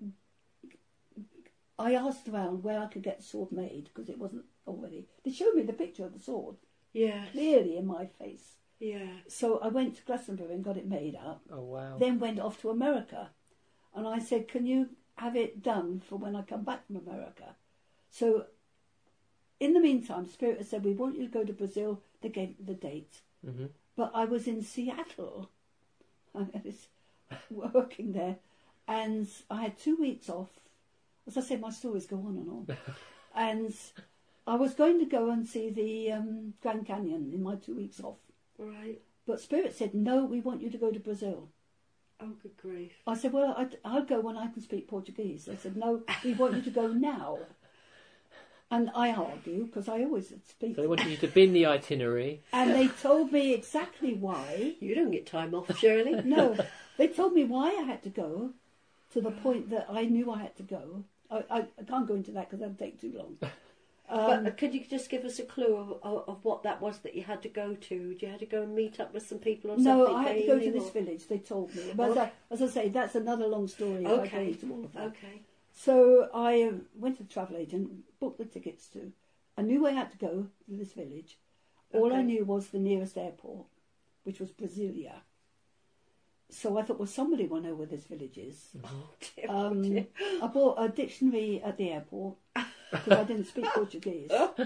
I asked around where I could get the sword made, because it wasn't already. They showed me the picture of the sword, Yeah, clearly in my face. yeah. So I went to Glastonbury and got it made up. Oh wow. Then went off to America. And I said, can you have it done for when I come back from America? So in the meantime, Spirit has said, we want you to go to Brazil. They gave me the date. Mm-hmm. But I was in Seattle. I was working there. And I had 2 weeks off. As I said, my stories go on and on. And I was going to go and see the Grand Canyon in my 2 weeks off. Right. But Spirit said, no, we want you to go to Brazil. Oh, good grief. I said, well, I'll go when I can speak Portuguese. They said, no, we want you to go now. And I argue, because I always speak. So they wanted you to bin the itinerary. And they told me exactly why. You don't get time off, Shirley. No, they told me why I had to go, to the point that I knew I had to go. I can't go into that because that would take too long. But could you just give us a clue of what that was that you had to go to? Did you have to go and meet up with some people or something? No, I had to go to this village, they told me. But as I say, that's another long story. Okay. I go into all of that. Okay. So I went to the travel agent, booked the tickets to. I knew I had to go to this village. All I knew was the nearest airport, which was Brasilia. So I thought, well, somebody will know where this village is. Dear. I bought a dictionary at the airport because I didn't speak Portuguese.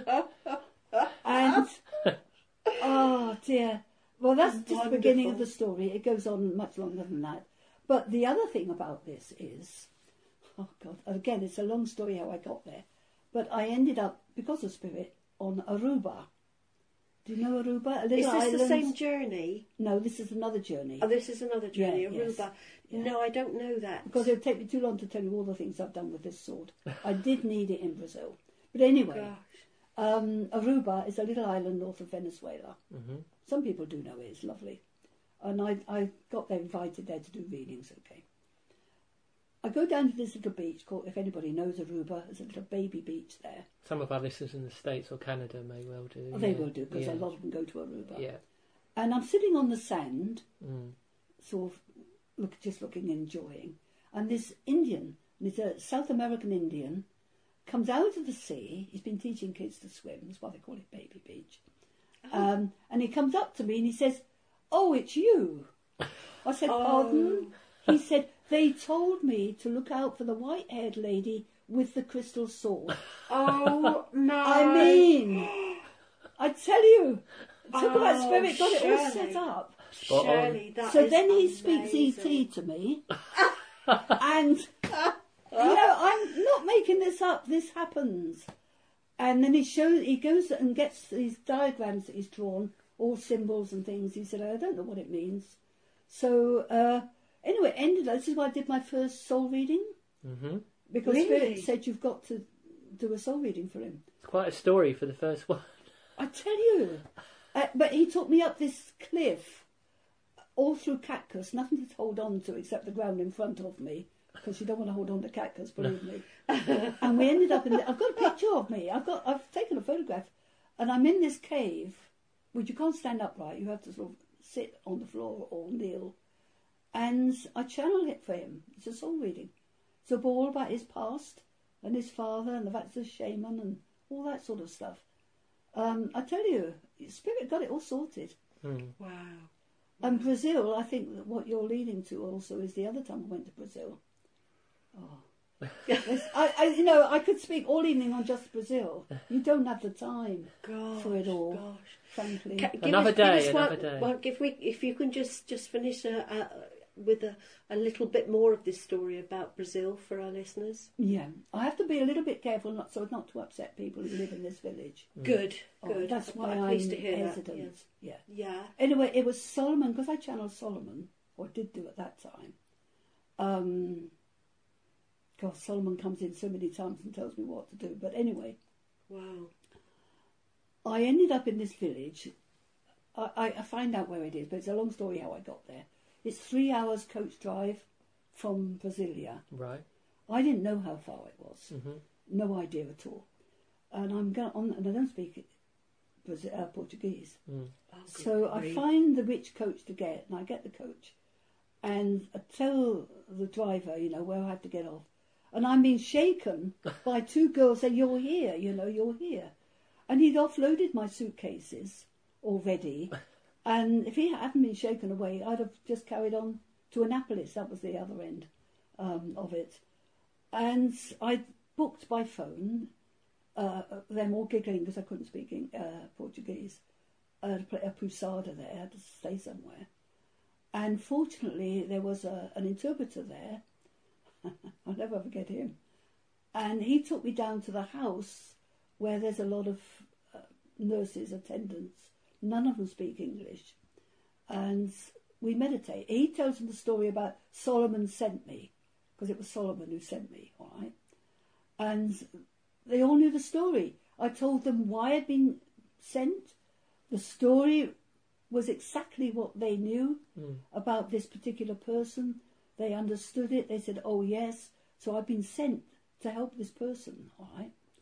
And, oh dear. Well, that's just the beginning of the story. It goes on much longer than that. But the other thing about this is, oh God, again, it's a long story how I got there. But I ended up, because of Spirit, on Aruba. Do you know Aruba? A little Is this island. the same journey? No, this is another journey. Oh, this is another journey, Yeah, Aruba. yes. Yeah. No, I don't know that. Because it would take me too long to tell you all the things I've done with this sword. I did need it in Brazil. But anyway, Aruba is a little island north of Venezuela. Mm-hmm. Some people do know it. It's lovely. And I got there, invited there to do readings, okay. I go down to this little beach called, if anybody knows Aruba, there's a little baby beach there. Some of our listeners in the States or Canada may well do. Oh, they will do, because a lot of them go to Aruba. Yeah. And I'm sitting on the sand, sort of just looking, enjoying. And this Indian, this a South American Indian, comes out of the sea. He's been teaching kids to swim. That's why they call it Baby Beach. And he comes up to me and he says, "Oh, it's you." I said, "Pardon?" He said, "They told me to look out for the white-haired lady with the crystal sword." Oh, no. I mean, I tell you, talk about Spirit, got it all set up. Surely, that So is then he amazing. speaks ET to me, and, I'm not making this up, this happens. And then he goes and gets these diagrams that he's drawn, all symbols and things. He said, "I don't know what it means." So, anyway, this is why I did my first soul reading. Mm-hmm. Because Spirit said you've got to do a soul reading for him. It's quite a story for the first one. I tell you. But he took me up this cliff, all through cactus, nothing to hold on to except the ground in front of me, because you don't want to hold on to cactus, believe me. And we ended up I've got a picture of me. I've taken a photograph, and I'm in this cave, which you can't stand upright. You have to sort of sit on the floor or kneel. And I channel it for him. It's a soul reading. It's all about his past and his father and the fact he's a shaman and all that sort of stuff. I tell you, Spirit got it all sorted. Wow. And Brazil, I think that what you're leading to also is the other time I went to Brazil. Oh. I could speak all evening on just Brazil. You don't have the time for it all, frankly. Another day. Well, if you can just finish with a little bit more of this story about Brazil for our listeners. Yeah, I have to be a little bit careful not to upset people who live in this village. Good. That's why I'm I'm pleased to hear hesitant. that. Yeah. Anyway, it was Solomon, because I channeled Solomon, or did do at that time. God, Solomon comes in so many times and tells me what to do. But anyway, wow. I ended up in this village. I find out where it is, but it's a long story how I got there. It's 3 hours coach drive from Brasilia. Right. I didn't know how far it was. Mm-hmm. No idea at all. And and I don't speak Portuguese. So I find the which coach to get, and I get the coach. And I tell the driver, where I have to get off. And I'm being shaken by two girls saying, "You're here, you're here." And he'd offloaded my suitcases already. And if he hadn't been shaken away, I'd have just carried on to Annapolis. That was the other end of it. And I booked by phone, them all giggling because I couldn't speak Portuguese, to play a pousada there. I had to stay somewhere. And fortunately, there was an interpreter there. I'll never forget him. And he took me down to the house where there's a lot of nurses, attendants. None of them speak English. And we meditate. He tells them the story about Solomon sent me, because it was Solomon who sent me, all right? And they all knew the story. I told them why I'd been sent. The story was exactly what they knew about this particular person. They understood it. They said, "Oh, yes, so I've been sent to help this person," all right?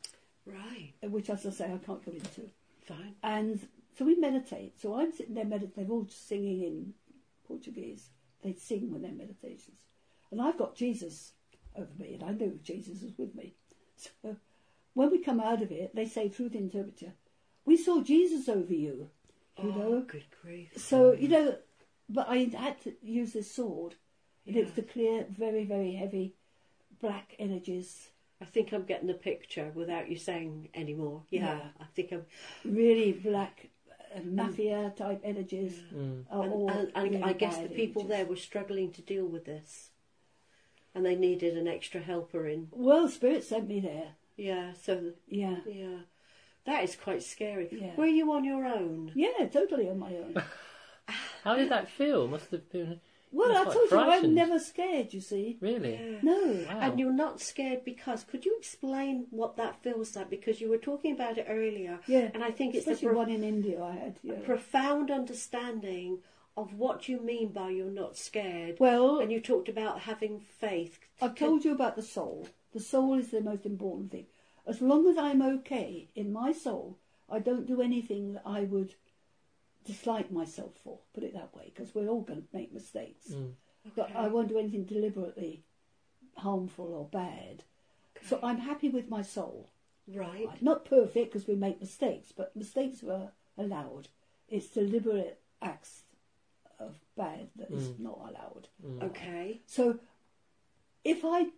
Right. which, as I say, I can't go into. Fine. And so we meditate. So I'm sitting there meditating. They're all singing in Portuguese. They sing when they're meditations. And I've got Jesus over me, and I know Jesus is with me. So when we come out of it, they say through the interpreter, we saw Jesus over you. You know? Good grief. So, but I had to use this sword, and it was to clear very, very heavy black energies. I think I'm getting the picture without you saying any more. Yeah. I think I'm... Really black mafia type energies. And really I guess bad the people energies. there were struggling to deal with this. And they needed an extra helper in. Well, Spirit sent me there. Yeah, so... Yeah. Yeah. That is quite scary. Yeah. Were you on your own? Yeah, totally on my own. How did that feel? Must have been... Well, I quite told you, I'm frightened. never scared, you see. Really? Yeah. No. Wow. And you're not scared because... Could you explain what that feels like? Because you were talking about it earlier. Yeah. And I think it's Especially one in India I had. a Yeah. profound understanding of what you mean by you're not scared. Well, And you talked about having faith. I've told you about the soul. The soul is the most important thing. As long as I'm okay in my soul, I don't do anything that I would dislike myself for, put it that way, because we're all going to make mistakes. But I won't do anything deliberately harmful or bad. So I'm happy with my soul. Right. Not perfect, because we make mistakes, but mistakes are allowed. It's deliberate acts of bad that is not allowed. Okay. So they've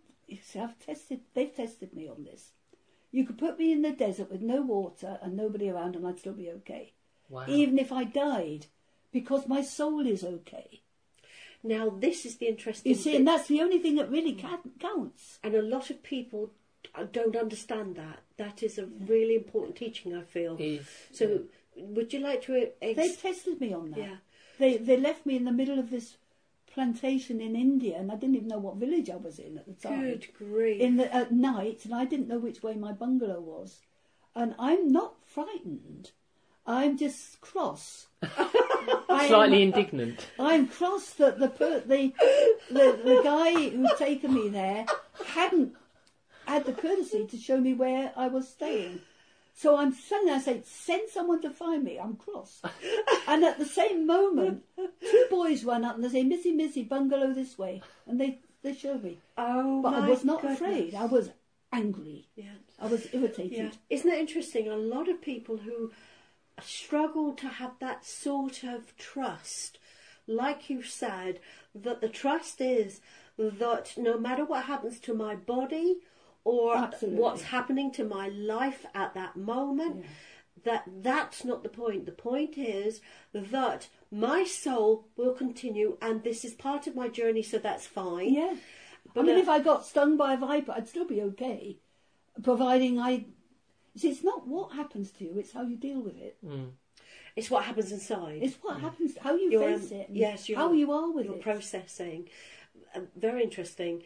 tested me on this. You could put me in the desert with no water and nobody around and I'd still be okay. Wow. Even if I died, because my soul is okay. Now, this is the interesting You see, bit. and that's the only thing that really counts. And a lot of people don't understand that. That is a really important teaching, I feel. So, would you like to... They've tested me on that. Yeah. They left me in the middle of this plantation in India, and I didn't even know what village I was in at the time. Good grief. At night, and I didn't know which way my bungalow was. And I'm not frightened. I'm just cross. Slightly indignant. I'm cross that the guy who'd taken me there hadn't had the courtesy to show me where I was staying. So I'm suddenly, I say, send someone to find me. I'm cross. And at the same moment, two boys run up and they say, Missy, Missy, bungalow this way. And they show me. Oh, But my I was not goodness. afraid. I was angry. Yeah. I was irritated. Yeah. Isn't it interesting? A lot of people who struggle to have that sort of trust, like you said, that the trust is that no matter what happens to my body or Absolutely. what's happening to my life at that moment, that's not the point. The point is that my soul will continue and this is part of my journey, so that's fine. Yeah. But I mean, if I got stung by a viper, I'd still be okay, providing See, it's not what happens to you, it's how you deal with it. it's what happens inside. It's what happens, how you You're, face it, and yes, how you are with you're it. processing. Very interesting.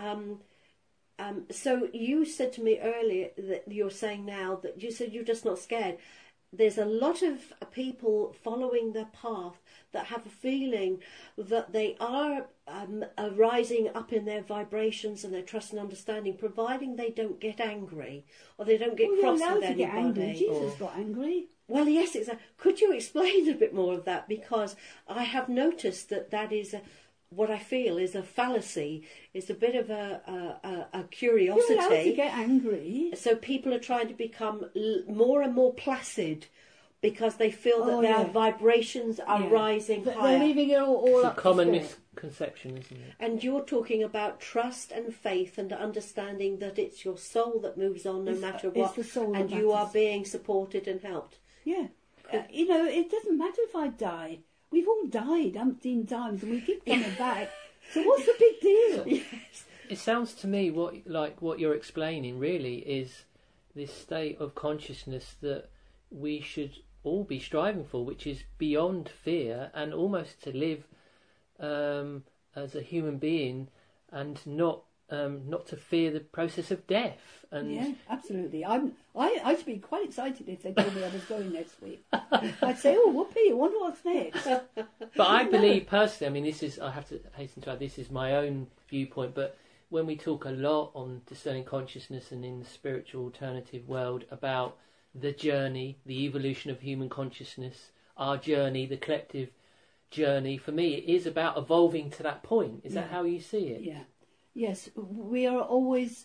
So you said to me earlier that you're saying now that you said you're just not scared. There's a lot of people following the path that have a feeling that they are rising up in their vibrations and their trust and understanding, providing they don't get angry or they don't get Well, cross you're allowed with to get angry. anybody. Jesus got angry. Well, yes, exactly. Could you explain a bit more of that? Because I have noticed that is what I feel is a fallacy. It's a bit of a curiosity. You're allowed to get angry. So people are trying to become more and more placid because they feel that their vibrations are rising They're higher. leaving it all It's a up to common spirit. misconception, isn't it? And you're talking about trust and faith and understanding that it's your soul that moves on no matter what, the soul and that you are matters. being supported and helped. Yeah. It doesn't matter if I die. We've all died umpteen times and we keep coming back. So what's the big deal? Yes. It sounds to me what you're explaining really is this state of consciousness that we should all be striving for, which is beyond fear and almost to live as a human being and not to fear the process of death. And Yeah, absolutely. I'd be quite excited if they told me I was going next week. I'd say, oh, whoopee, I wonder what's next. But I believe personally, I mean, I have to hasten to add, this is my own viewpoint, but when we talk a lot on Discerning Consciousness and in the spiritual alternative world about the journey, the evolution of human consciousness, our journey, the collective journey, for me it is about evolving to that point. Is that how you see it? Yeah. Yes, we are always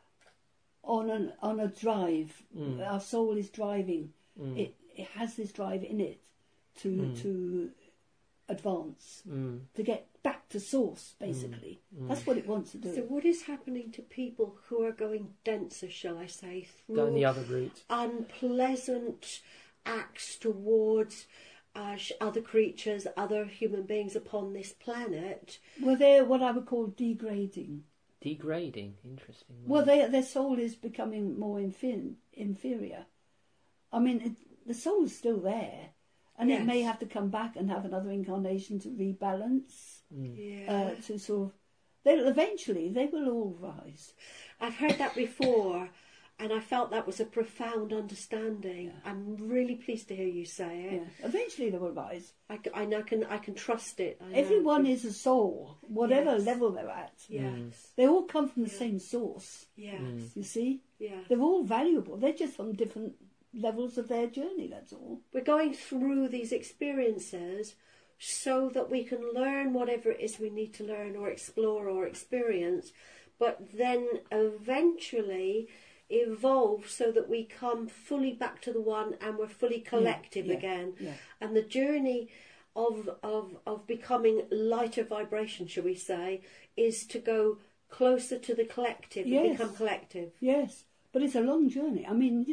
on a drive. Our soul is driving. It has this drive in it to advance, to get back to source, basically. That's what it wants to do. So what is happening to people who are going denser, shall I say, through Going the other route. unpleasant acts towards other creatures, other human beings upon this planet? Well, they're what I would call degrading. Degrading, interesting. Well, their soul is becoming more inferior. I mean, the soul is still there, and it may have to come back and have another incarnation to rebalance. To sort of, eventually they will all rise. I've heard that before, and I felt that was a profound understanding. I'm really pleased to hear you say it. Yeah, eventually they will rise. I can trust it. Everyone is a soul, whatever level they're at. Yes. They all come from the same source. Yes. You see? Yeah. They're all valuable. They're just on different levels of their journey, that's all. We're going through these experiences so that we can learn whatever it is we need to learn or explore or experience, but then eventually evolve so that we come fully back to the one and we're fully collective again. Yeah. And the journey of becoming lighter vibration, shall we say, is to go closer to the collective and become collective. Yes, but it's a long journey. I mean,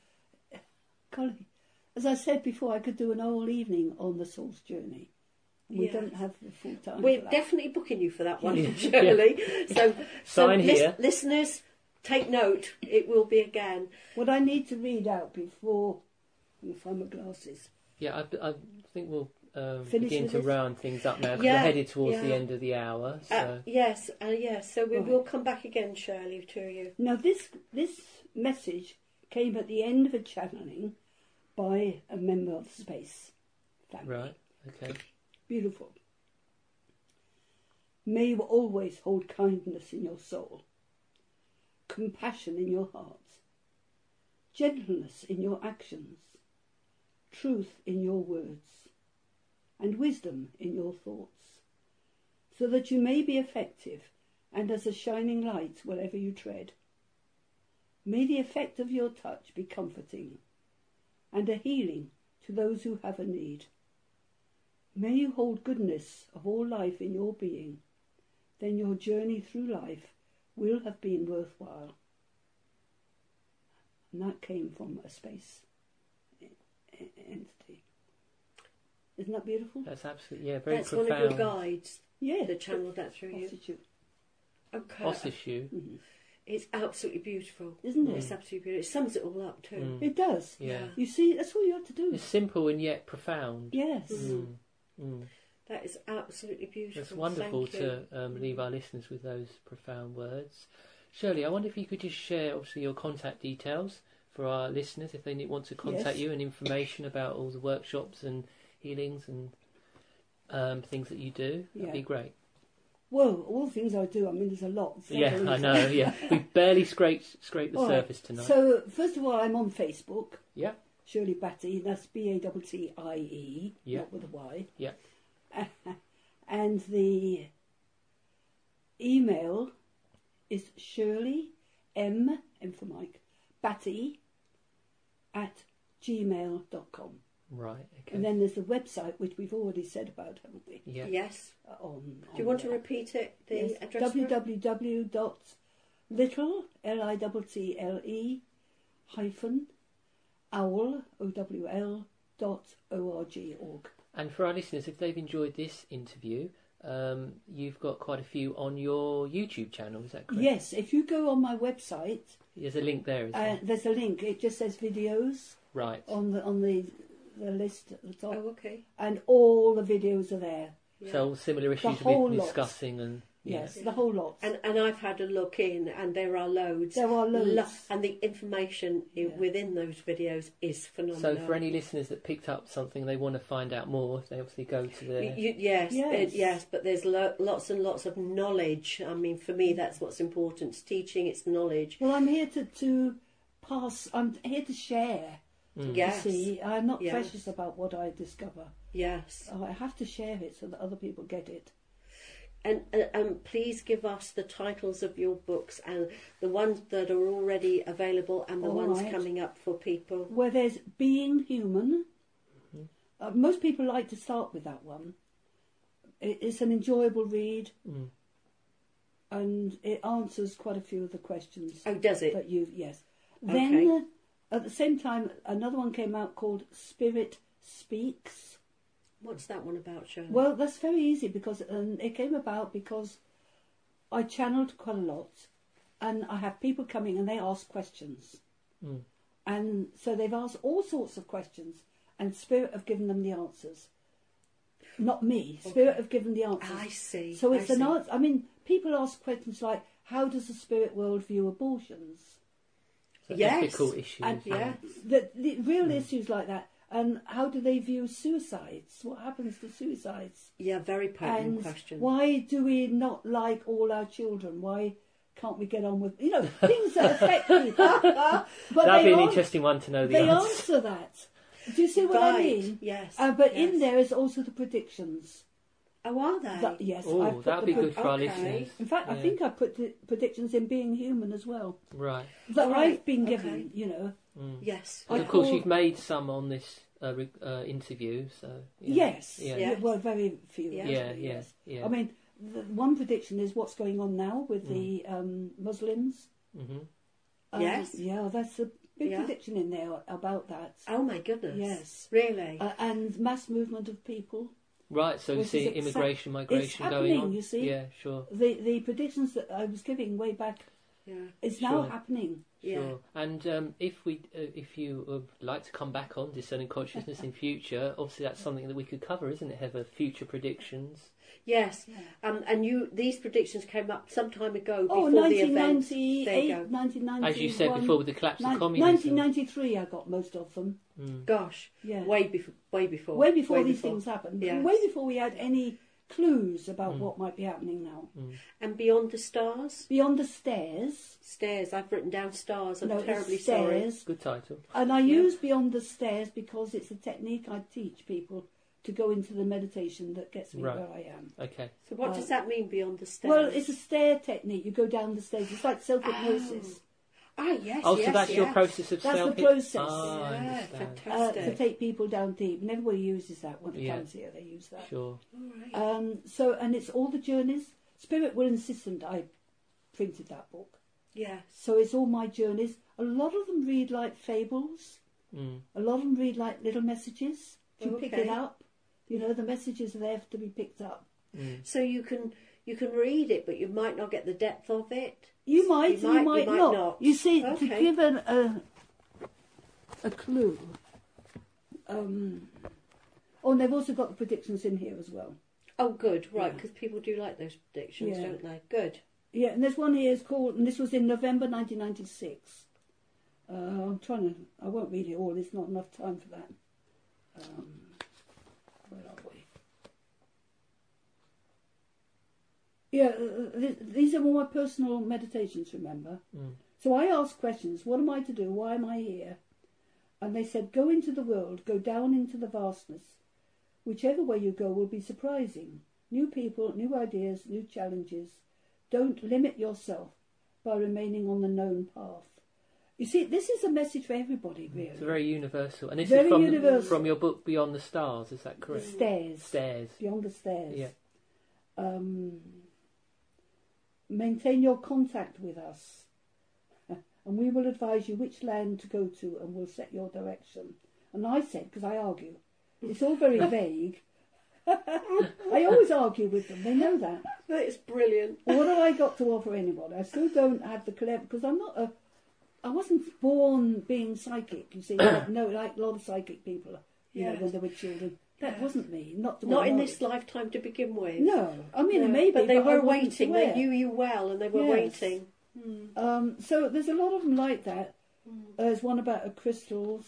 golly, as I said before, I could do an whole evening on the soul's journey. We don't have the full time. We're definitely booking you for that one, Shirley. So Sign here. Listeners, take note. It will be again. What I need to read out before I find my glasses. Yeah, I think we'll Finish begin with to this? round things up now, because we're headed towards the yeah. end of the hour. So. Yes. So we Right. will come back again, Shirley, to you. Now, this message came at the end of a channeling by a member of the Space family. Right, okay. Beautiful. May you always hold kindness in your soul, compassion in your heart, gentleness in your actions, truth in your words, and wisdom in your thoughts, so that you may be effective and as a shining light wherever you tread. May the effect of your touch be comforting and a healing to those who have a need. May you hold goodness of all life in your being, then your journey through life will have been worthwhile. And that came from a space entity. Isn't that beautiful? That's absolutely, very That's profound. one of your guides. Yeah. The channel that through you. Okay. Ossishu. Mm-hmm. It's absolutely beautiful, Isn't it? It's absolutely beautiful. It sums it all up too. It does. Yeah. You see, that's all you have to do. It's simple and yet profound. Yes. That is absolutely beautiful. It's wonderful Thank you. to leave our listeners with those profound words. Shirley, I wonder if you could just share, obviously, your contact details for our listeners if they want to contact you, and information about all the workshops and healings and things that you do. That'd be great. Well, all the things I do, I mean, there's a lot. Yeah, I know, yeah. We've barely scraped the All surface right. tonight. So, first of all, I'm on Facebook. Yeah. Shirley Batty, that's Battie, Yeah. not with a Y. Yeah. And the email is Shirley, M for Mike, Batty @gmail.com. Right, okay. And then there's the website, which we've already said about, haven't we? Yeah. Yes. Do Do you want to repeat it? The address? www.little, LITTLE, hyphen, owl, OWL.org. And for our listeners, if they've enjoyed this interview, you've got quite a few on your YouTube channel, is that correct? Yes, if you go on my website, There's a link there as well. there's a link. It just says videos Right. on the list at the top, Oh, okay. and all the videos are there. Yeah. So all similar issues whole we've been lot. discussing and Yes, the whole lot. And I've had a look in, and there are loads. There are loads. And the information within those videos is phenomenal. So for any listeners that picked up something they want to find out more, they obviously go to the... Yes, but there's lots and lots of knowledge. I mean, for me, that's what's important. It's teaching, it's knowledge. Well, I'm here to pass, I'm here to share. Yes. You see, I'm not precious about what I discover. Yes. I have to share it so that other people get it. And please give us the titles of your books and the ones that are already available and the ones coming up for people. Where there's Being Human. Most people like to start with that one. It's an enjoyable read. And it answers quite a few of the questions. Oh, does it? Yes. Okay. Then, at the same time, another one came out called Spirit Speaks. What's that one about, Shirley? Well, that's very easy because it came about because I channeled quite a lot, and I have people coming and they ask questions, and so they've asked all sorts of questions, and Spirit have given them the answers. Not me. Spirit have given the answers. I see. So it's an answer. I mean, people ask questions like, "How does the spirit world view abortions?" So ethical issues. And the real issues like that. And how do they view suicides? What happens to suicides? Yeah, very pertinent question. Why do we not like all our children? Why can't we get on with, things that affect people? But that'd be an interesting one to know the answer. They answer that. Do you see what I mean? Yes. But in there is also the predictions. Oh, are they? Yes. Oh, that'd be good for our listeners. In fact, I think I put the predictions in Being Human as well. Right. That I've been given, Yes. Of course, you've made some on this interview, so... Yes. Yeah. Well, very few. Yeah. I mean, the one prediction is what's going on now with the Muslims. Yes. Yeah, that's a big prediction in there about that. Oh, my goodness. Yes. Really? And mass movement of people. Right, so you see immigration, migration going on. You see? Yeah, sure. The predictions that I was giving way back is now happening. Sure. And if you would like to come back on Discerning Consciousness in future, obviously that's something that we could cover, isn't it, Heather? Future predictions. Yes. And these predictions came up some time ago before 1998, the event. 1991. As you said before, with the collapse of communism. 1993 I got most of them. Gosh. Yeah. Way before. Way before these things happened. Yes. Way before we had any clues about what might be happening now. And Beyond the Stars? Beyond the Stairs. Stairs. I've written down stars. I'm terribly Stairs. sorry. Good title. And I use Beyond the Stairs because it's a technique I teach people to go into the meditation that gets me where I am. Okay. So what does that mean, Beyond the Stairs? Well, it's a stair technique. You go down the stairs. It's like self-hypnosis. Yes. Oh, so that's your process of That's self... the process. I fantastic. To take people down deep. And everybody uses that when it comes here. They use that. Sure. All right. And it's all the journeys. Spirit will insist that I printed that book. Yeah. So it's all my journeys. A lot of them read like fables. A lot of them read like little messages. If you pick it up, the messages are there to be picked up. So you can read it, but you might not get the depth of it. You might not. You see, to give a clue. And they've also got the predictions in here as well. Oh, good, right, because people do like those predictions, don't they? Good. Yeah, and there's one here is called, and this was in November 1996. I won't read it all, there's not enough time for that. Where are we? Yeah, these are all my personal meditations, remember? So I asked questions, what am I to do? Why am I here? And they said, go into the world, go down into the vastness. Whichever way you go will be surprising. New people, new ideas, new challenges. Don't limit yourself by remaining on the known path. You see, this is a message for everybody, really. It's very universal. And this Very is universal. from your book Beyond the Stars, is that correct? Stairs. Beyond the Stairs. Yeah. Maintain your contact with us, and we will advise you which land to go to, and we'll set your direction. And I said, because I argue, it's all very vague. I always argue with them, they know that. It's brilliant. What have I got to offer anybody? I still don't have the clever, because I wasn't born being psychic, you see. Like a lot of psychic people, when they were children. That wasn't me. Not in this lifetime to begin with. No, I mean, maybe, but they were I wasn't waiting. aware. They knew you well, and they were waiting. So there's a lot of them like that. There's one about crystals.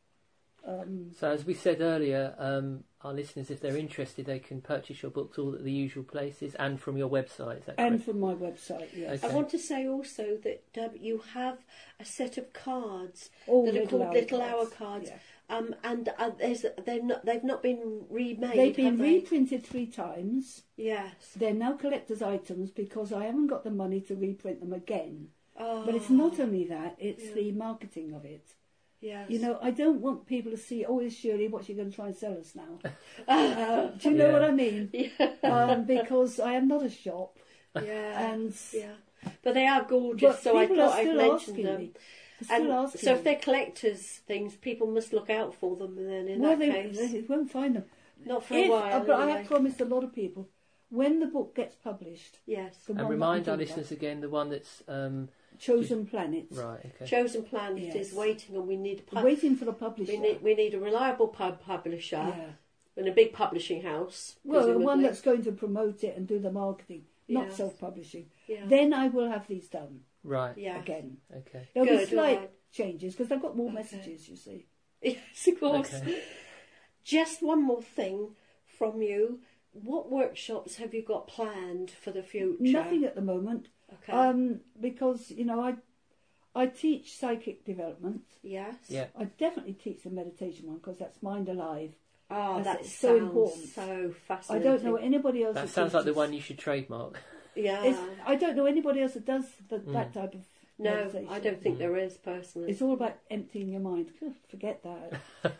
So as we said earlier, our listeners, if they're interested, they can purchase your books all at the usual places and from your website. Is that correct? And from my website, yes. Okay. I want to say also that you have a set of cards All that are called Little Hour Hour cards. Yeah. And they've not been remade. They've been have they? reprinted 3 times. Yes. They're now collector's items because I haven't got the money to reprint them again. Oh, But it's not only that, it's the marketing of it. Yes. You know, I don't want people to see, oh, it's Shirley, what's she going to try and sell us now? Do you know what I mean? Yeah. Because I am not a shop. Yeah. And But they are gorgeous, but so I people are thought I'd still mention asking them. me. They're still asking So if me. they're collectors' things, people must look out for them. And then in Well, that case, they won't find them. not for a while. But I anyway. have promised a lot of people, when the book gets published, Yes. the And one remind that our I'm talking listeners again, the one that's about, Chosen Planets, right. Okay. Chosen Planet Yes. is waiting, and we need waiting for the publisher. we need a reliable publisher Yeah. and a big publishing house. Well, the one presumably. that's going to promote it and do the marketing, not Yes. self-publishing. Yeah. Then I will have these done Right. Yeah. again. Okay. There'll be Good, slight right. changes because I've got more messages, you see. Yes, of course. Okay. Just one more thing from you. What workshops have you got planned for the future? Nothing at the moment, Okay. because you know I teach psychic development. Yes. Yeah. I definitely teach the meditation one because that's Mind Alive. Oh, That's that so sounds important. so I fascinating. don't know anybody else. That who sounds like the teaches. one you should trademark. Yeah. I don't know anybody else that does that type of No, meditation. I don't think there is personally. It's all about emptying your mind. Forget that.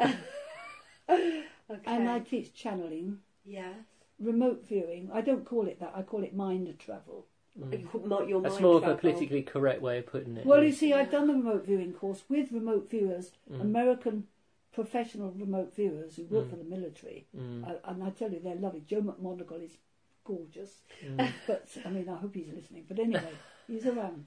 Okay. And I teach channeling, Yes. remote viewing. I don't call it that. I call it mind travel. Your That's mind more of a travel. politically correct way of putting it. Well, you see, I've done the remote viewing course with remote viewers, Mm. American professional remote viewers who work for the military. Mm. And I tell you, they're lovely. Joe McMonagle is gorgeous. Mm. But, I mean, I hope he's listening. But anyway, he's around.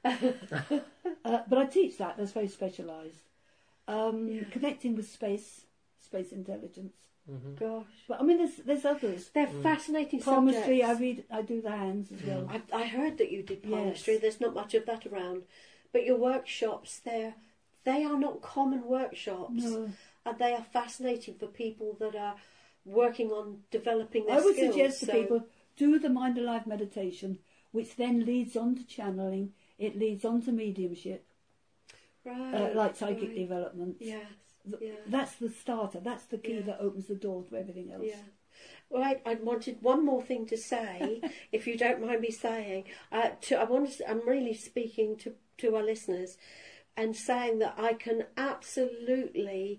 But I teach that. That's very specialised. Connecting with space intelligence. Mm-hmm. Gosh. But, I mean, there's others. They're fascinating Palmistry, subjects. I do the hands as well. I heard that you did palmistry. Yes. There's not much of that around. But your workshops, they are not common workshops. No. And they are fascinating for people that are working on developing their I would skills. suggest to people, do the Mind Alive meditation, which then leads on to channeling. It leads on to mediumship, Right, like psychic right. development. Yes. Yeah. That's the starter. That's the key Yeah. that opens the door to everything else. Yeah. Right, I wanted one more thing to say, if you don't mind me saying. I'm really speaking to our listeners and saying that I can absolutely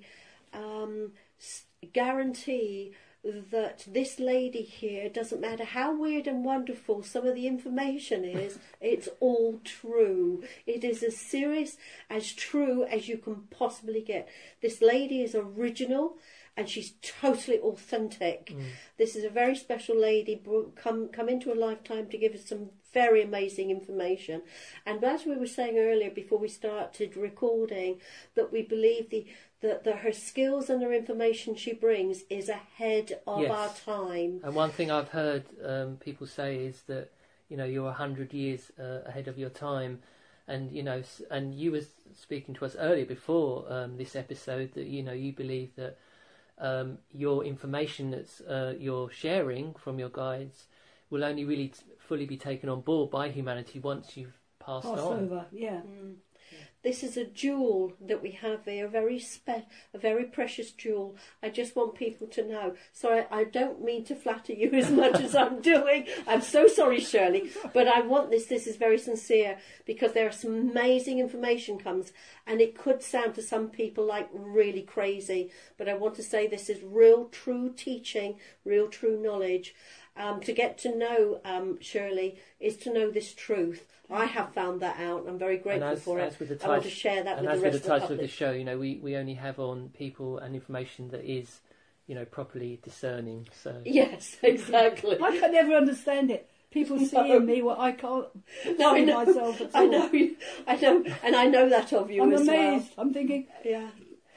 guarantee that this lady here, doesn't matter how weird and wonderful some of the information is, it's all true. It is as serious, as true as you can possibly get. This lady is original and she's totally authentic. This is a very special lady, come into a lifetime to give us some very amazing information. And as we were saying earlier before we started recording, that we believe that her skills and her information she brings is ahead of our time. And one thing I've heard people say is that, you know, you're 100 years ahead of your time. And, you know, and you were speaking to us earlier before this episode that, you know, you believe that your information that's you're sharing from your guides will only really fully be taken on board by humanity once you've passed on. Over, yeah. This is a jewel that we have here, a very precious jewel. I just want people to know. So I don't mean to flatter you as much as I'm doing. I'm so sorry, Shirley, but I want this. This is very sincere because there are some amazing information comes, and it could sound to some people like really crazy, but I want to say this is real, true teaching, real, true knowledge. To get to know Shirley is to know this truth. I have found that out. I'm very grateful for it. I want to share that with the rest of the title public. of the show, you know, we only have on people and information that is, you know, properly discerning. So Yes, exactly. I can never understand it. People see in me what I can't No, I see know. myself at all. I know, and I know that of you I'm as amazed. well. I'm thinking, Yeah.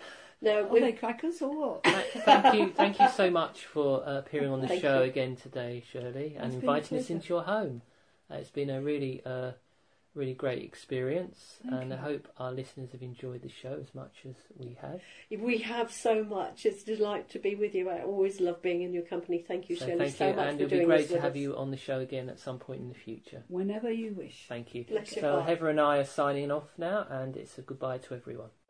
No, are they crackers or what? Thank you so much for appearing on the Thank show you. again today, Shirley, and It's been a inviting us pleasure. into your home. It's been a really great experience, and I hope our listeners have enjoyed the show as much as we have. We have so much. It's a delight to be with you. I always love being in your company. Thank you, Shirley, Thank so you, much and for it'll be doing great this to with have us. you on the show again at some point in the future. Whenever you wish. Thank you. Bless your So heart. Heather and I are signing off now, and it's a goodbye to everyone.